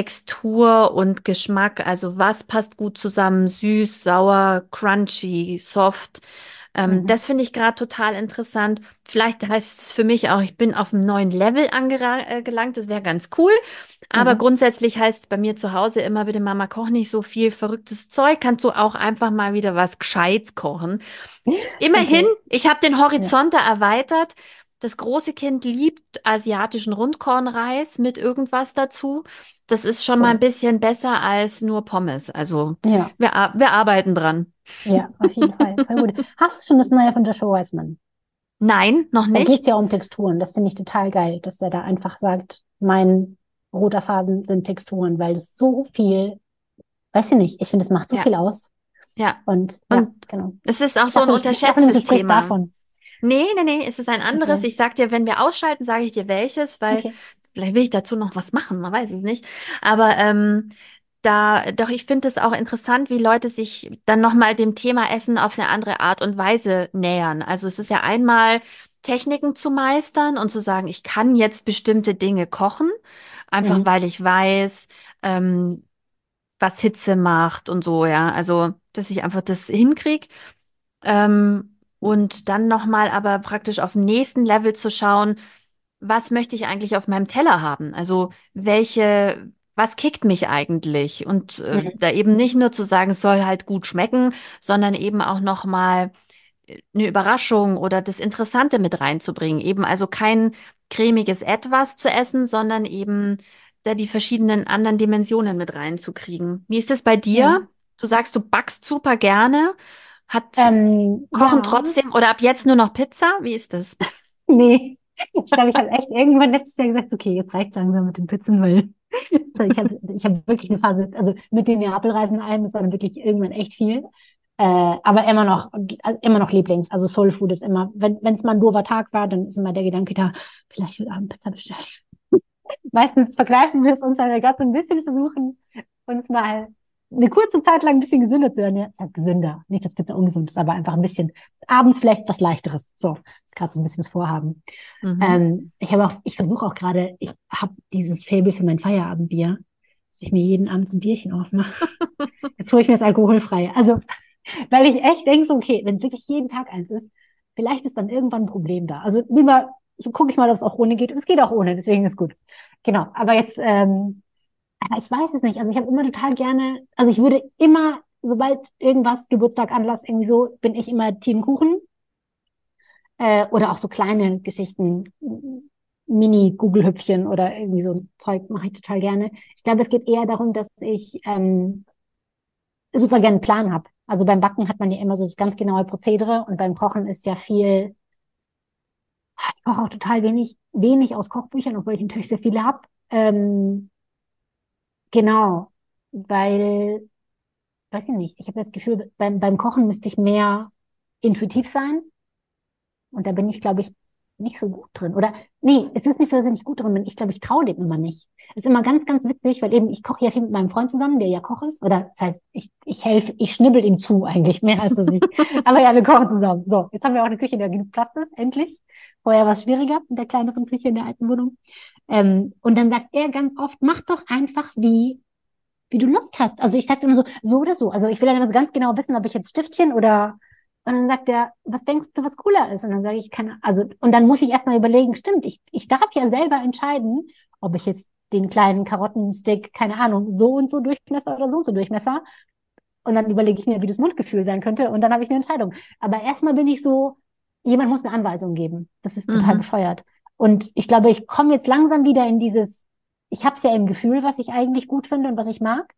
Textur und Geschmack, also was passt gut zusammen, süß, sauer, crunchy, soft. Ähm, Mhm. das finde ich gerade total interessant. Vielleicht heißt es für mich auch, ich bin auf einem neuen Level angelangt. Das wäre ganz cool. Aber Mhm. grundsätzlich heißt es bei mir zu Hause immer bitte, Mama, koch nicht so viel verrücktes Zeug. Kannst du auch einfach mal wieder was Gescheites kochen? Immerhin, Okay. ich habe den Ja, Horizont da erweitert. Das große Kind liebt asiatischen Rundkornreis mit irgendwas dazu. Das ist schon mal ein cool. bisschen besser als nur Pommes. Also Ja, wir, ar- wir arbeiten dran. ja, auf jeden Fall. Voll gut. Hast du schon das Neue von Joshua Weissmann? Nein, noch Da geht es ja nicht. um Texturen. Das finde ich total geil, dass er da einfach sagt, mein roter Faden sind Texturen, weil es so viel, weiß ich nicht, ich finde, es macht so Ja, viel aus. ja. Und ja, Und genau. es ist auch Ich so ein dachte, ich, ich dachte nämlich, du unterschätztes sprichst Thema. davon. Nee, nee, nee, es ist ein anderes. Okay, Ich sag dir, wenn wir ausschalten, sage ich dir welches, weil okay. vielleicht will ich dazu noch was machen, man weiß es nicht. Aber ähm, da, doch, ich finde es auch interessant, wie Leute sich dann nochmal dem Thema Essen auf eine andere Art und Weise nähern. Also es ist ja einmal Techniken zu meistern und zu sagen, ich kann jetzt bestimmte Dinge kochen, einfach Mhm. weil ich weiß, ähm, was Hitze macht und so, ja. Also, dass ich einfach das hinkriege. Ähm, und dann nochmal aber praktisch auf dem nächsten Level zu schauen, was möchte ich eigentlich auf meinem Teller haben? Also welche, was kickt mich eigentlich? Und äh, Mhm. da eben nicht nur zu sagen, es soll halt gut schmecken, sondern eben auch noch mal eine Überraschung oder das Interessante mit reinzubringen. Eben also kein cremiges Etwas zu essen, sondern eben da die verschiedenen anderen Dimensionen mit reinzukriegen. Wie ist es bei dir? Ja. Du sagst, du backst super gerne. Hat Ähm, Kochen ja, trotzdem oder ab jetzt nur noch Pizza? Wie ist das? nee. Ich glaube, ich habe echt irgendwann letztes Jahr gesagt, okay, jetzt reicht langsam mit den Pizzen, weil so, ich habe ich hab wirklich eine Phase, also mit den Neapelreisen ein, das war dann wirklich irgendwann echt viel. Äh, aber immer noch, also immer noch Lieblings. Also Soul Food ist immer, wenn wenn es mal ein doofer Tag war, dann ist immer der Gedanke da, vielleicht heute Abend Pizza bestellen. Meistens vergleichen wir es uns halt gerade so ein bisschen, versuchen uns mal eine kurze Zeit lang ein bisschen gesünder zu werden. Ja, das heißt gesünder. Nicht, dass Pizza ungesund ist, aber einfach ein bisschen abends vielleicht was Leichteres. So, ist gerade so ein bisschen das Vorhaben. Mhm. Ähm, ich habe auch, ich versuche auch gerade, ich habe dieses Faible für mein Feierabendbier, dass ich mir jeden Abend so ein Bierchen aufmache. Jetzt hole ich mir das alkoholfrei. Also, weil ich echt denke, so, okay, wenn es wirklich jeden Tag eins ist, vielleicht ist dann irgendwann ein Problem da. Also lieber gucke ich mal, ob es auch ohne geht. Und es geht auch ohne, deswegen ist gut. Genau, aber jetzt, ähm, aber ich weiß es nicht. Also ich habe immer total gerne, also ich würde immer, sobald irgendwas, Geburtstag, Anlass, irgendwie so, bin ich immer Team Kuchen. Äh, oder auch so kleine Geschichten, Mini-Google-Hüpfchen oder irgendwie so ein Zeug mache ich total gerne. Ich glaube, es geht eher darum, dass ich ähm, super gerne einen Plan habe. Also beim Backen hat man ja immer so das ganz genaue Prozedere und beim Kochen ist ja viel, ich koche auch total wenig, wenig aus Kochbüchern, obwohl ich natürlich sehr viele habe. Ähm, genau, weil, weiß ich nicht, ich habe das Gefühl, beim, beim Kochen müsste ich mehr intuitiv sein. Und da bin ich, glaube ich, nicht so gut drin. Oder nee, es ist nicht so, dass ich nicht gut drin bin. Ich glaube, ich traue dem immer nicht. Es ist immer ganz, ganz witzig, weil eben ich koche ja viel mit meinem Freund zusammen, der ja Koch ist. Oder das heißt, ich, ich helfe, ich schnibbel ihm zu eigentlich mehr als dass ich. Aber ja, wir kochen zusammen. So, jetzt haben wir auch eine Küche, in der genug Platz ist, endlich. Vorher war es schwieriger in der kleineren Küche in der alten Wohnung. Ähm, und dann sagt er ganz oft, mach doch einfach wie wie du Lust hast. Also ich sage immer so, so oder so. Also ich will dann immer so ganz genau wissen, ob ich jetzt Stiftchen oder und dann sagt er, was denkst du, was cooler ist? Und dann sage ich, keine, also und dann muss ich erstmal überlegen, stimmt, ich, ich darf ja selber entscheiden, ob ich jetzt den kleinen Karottenstick, keine Ahnung, so und so Durchmesser oder so und so Durchmesser. Und dann überlege ich mir, wie das Mundgefühl sein könnte und dann habe ich eine Entscheidung. Aber erstmal bin ich so, jemand muss mir Anweisungen geben. Das ist total Mhm. bescheuert. Und ich glaube, ich komme jetzt langsam wieder in dieses, ich habe es ja im Gefühl, was ich eigentlich gut finde und was ich mag.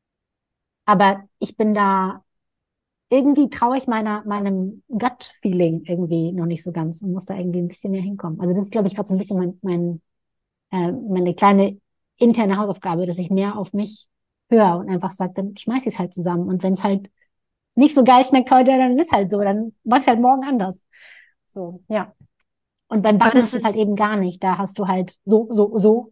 Aber ich bin da, irgendwie traue ich meiner, meinem Gut-Feeling irgendwie noch nicht so ganz und muss da irgendwie ein bisschen mehr hinkommen. Also das ist, glaube ich, gerade so ein bisschen mein, mein, äh, meine kleine interne Hausaufgabe, dass ich mehr auf mich höre und einfach sage, dann schmeiß ich es halt zusammen. Und wenn es halt nicht so geil schmeckt heute, dann ist halt so, dann mach ich halt morgen anders. So, ja. Und beim Aber Backen das ist es halt ist eben gar nicht. Da hast du halt so, so, so,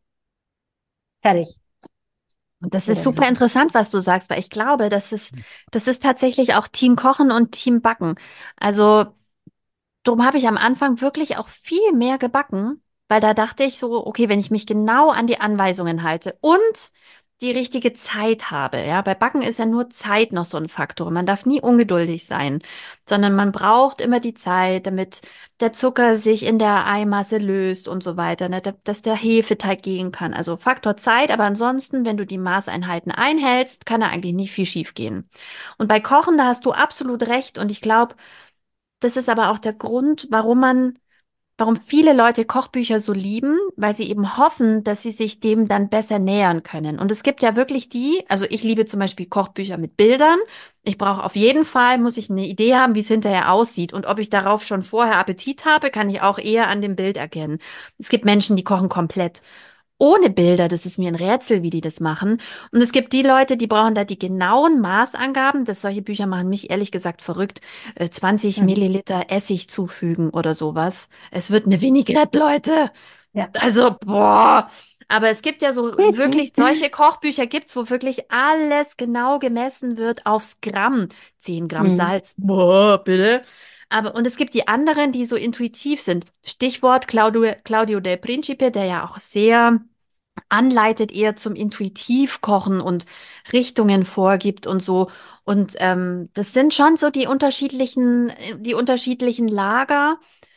fertig. Und das ist Oder super weniger. interessant, was du sagst, weil ich glaube, das ist, das ist tatsächlich auch Team Kochen und Team Backen. Also, darum habe ich am Anfang wirklich auch viel mehr gebacken, weil da dachte ich so, okay, wenn ich mich genau an die Anweisungen halte und die richtige Zeit habe, ja, bei Backen ist ja nur Zeit noch so ein Faktor. Man darf nie ungeduldig sein, sondern man braucht immer die Zeit, damit der Zucker sich in der Eimasse löst und so weiter, ne, da- dass der Hefeteig gehen kann. Also Faktor Zeit, aber ansonsten, wenn du die Maßeinheiten einhältst, kann da eigentlich nicht viel schief gehen. Und bei Kochen, da hast du absolut recht und ich glaube, das ist aber auch der Grund, warum man, warum viele Leute Kochbücher so lieben, weil sie eben hoffen, dass sie sich dem dann besser nähern können. Und es gibt ja wirklich die, also ich liebe zum Beispiel Kochbücher mit Bildern. Ich brauche auf jeden Fall, muss ich eine Idee haben, wie es hinterher aussieht. Und ob ich darauf schon vorher Appetit habe, kann ich auch eher an dem Bild erkennen. Es gibt Menschen, die kochen komplett ohne Bilder, das ist mir ein Rätsel, wie die das machen. Und es gibt die Leute, die brauchen da die genauen Maßangaben. Das, solche Bücher machen mich ehrlich gesagt verrückt. Äh, zwanzig Mhm. Milliliter Essig zufügen oder sowas. Es wird eine Vinaigrette, Leute. Ja. Also, boah. Aber es gibt ja so wirklich, solche Kochbücher gibt's, wo wirklich alles genau gemessen wird aufs Gramm. Zehn Gramm Mhm. Salz. Boah, bitte. Aber, und es gibt die anderen, die so intuitiv sind. Stichwort Claudio, Claudio Del Principe, der ja auch sehr anleitet, eher zum Intuitivkochen und Richtungen vorgibt und so. Und ähm, das sind schon so die unterschiedlichen, die unterschiedlichen Lager.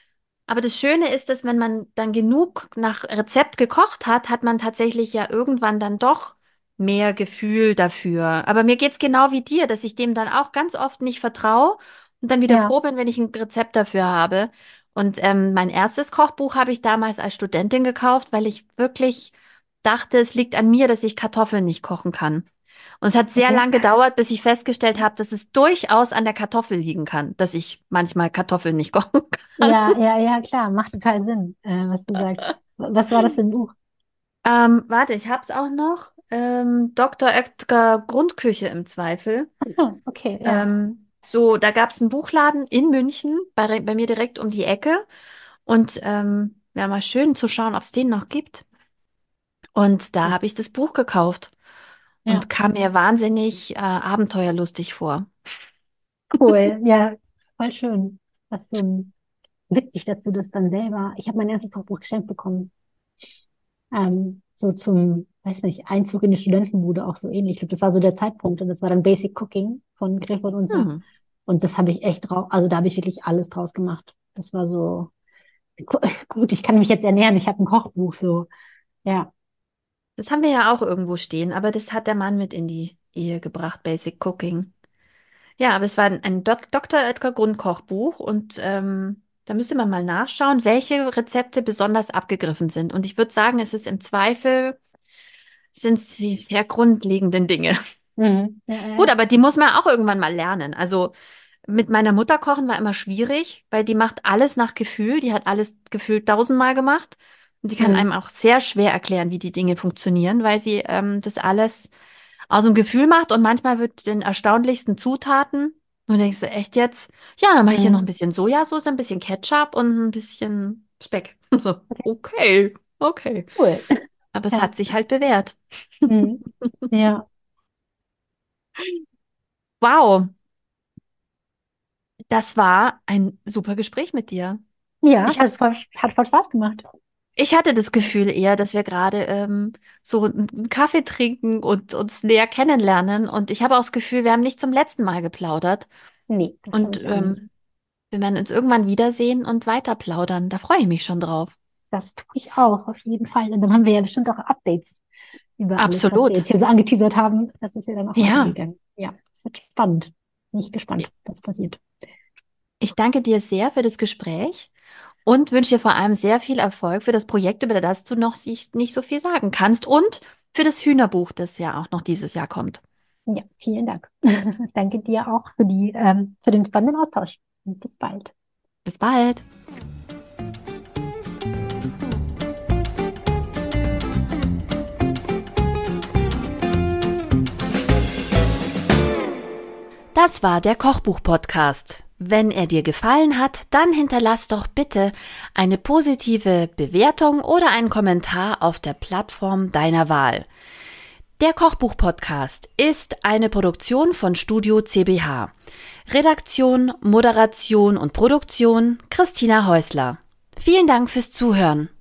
Aber das Schöne ist, dass wenn man dann genug nach Rezept gekocht hat, hat man tatsächlich ja irgendwann dann doch mehr Gefühl dafür. Aber mir geht's genau wie dir, dass ich dem dann auch ganz oft nicht vertraue und dann wieder Ja, froh bin, wenn ich ein Rezept dafür habe. Und ähm, mein erstes Kochbuch habe ich damals als Studentin gekauft, weil ich wirklich dachte, es liegt an mir, dass ich Kartoffeln nicht kochen kann. Und es hat sehr okay. lang gedauert, bis ich festgestellt habe, dass es durchaus an der Kartoffel liegen kann, dass ich manchmal Kartoffeln nicht kochen kann. Ja, ja, ja, klar, macht total Sinn, äh, was du sagst. Was war das für ein Buch? Ähm, warte, ich hab's auch noch. Ähm, Doktor Oetker Grundküche im Zweifel. Ach so, okay, ja, Ähm, so, da gab's einen Buchladen in München, bei, bei mir direkt um die Ecke. Und ähm, wäre mal schön zu schauen, ob es den noch gibt. Und da cool. habe ich das Buch gekauft Ja, und kam mir wahnsinnig äh, abenteuerlustig vor. cool, ja, voll schön. Was so ein, witzig, dass du das dann selber. Ich habe mein erstes Kochbuch geschenkt bekommen. Ähm, so zum, weiß nicht, Einzug in die Studentenbude auch so ähnlich. Ich glaube, das war so der Zeitpunkt und das war dann Basic Cooking von Gref und Unser. Hm. Und das habe ich echt drauf, also da habe ich wirklich alles draus gemacht. Das war so, gu- gut, ich kann mich jetzt ernähren, ich habe ein Kochbuch, so, ja. Das haben wir ja auch irgendwo stehen, aber das hat der Mann mit in die Ehe gebracht, Basic Cooking. Ja, aber es war ein, ein Dok Doktor Oetker Grundkochbuch und ähm, da müsste man mal nachschauen, welche Rezepte besonders abgegriffen sind. Und ich würde sagen, es ist im Zweifel, sind es die sehr grundlegenden Dinge. Mhm. Ja, Gut, ja. aber die muss man auch irgendwann mal lernen. Also mit meiner Mutter kochen war immer schwierig, weil die macht alles nach Gefühl. Die hat alles gefühlt tausendmal gemacht. Und die kann einem Mhm. auch sehr schwer erklären, wie die Dinge funktionieren, weil sie ähm, das alles aus dem Gefühl macht und manchmal wird den erstaunlichsten Zutaten. Und du denkst du, echt jetzt? Ja, dann mache ich hier noch ein Mhm. bisschen Sojasauce, ein bisschen Ketchup und ein bisschen Speck. So, okay, okay. Cool. Aber es Ja. hat sich halt bewährt. Mhm. Ja. Wow, das war ein super Gespräch mit dir. Ja, Ich es hat hab's, voll, hat voll Spaß gemacht. ich hatte das Gefühl eher, dass wir gerade ähm, so einen Kaffee trinken und uns näher kennenlernen. Und ich habe auch das Gefühl, wir haben nicht zum letzten Mal geplaudert. Nee, das glaube Und ich auch nicht. ähm, wir werden uns irgendwann wiedersehen und weiter plaudern. Da freue ich mich schon drauf. Das tue ich auch, auf jeden Fall. Und dann haben wir ja bestimmt auch Updates über alles, was wir Absolut. jetzt hier so angeteasert haben. Das ist ja dann auch Ja, weitergegangen. Ja, es wird spannend. Bin ich gespannt, was passiert. ich danke dir sehr für das Gespräch und wünsche dir vor allem sehr viel Erfolg für das Projekt, über das du noch sich nicht so viel sagen kannst und für das Hühnerbuch, das ja auch noch dieses Jahr kommt. Ja, vielen Dank. Danke dir auch für die, ähm, für den spannenden Austausch. Und bis bald. Bis bald. Das war der Kochbuch-Podcast. Wenn er dir gefallen hat, dann hinterlass doch bitte eine positive Bewertung oder einen Kommentar auf der Plattform deiner Wahl. Der Kochbuch-Podcast ist eine Produktion von Studio C B H. Redaktion, Moderation und Produktion Christina Häusler. Vielen Dank fürs Zuhören.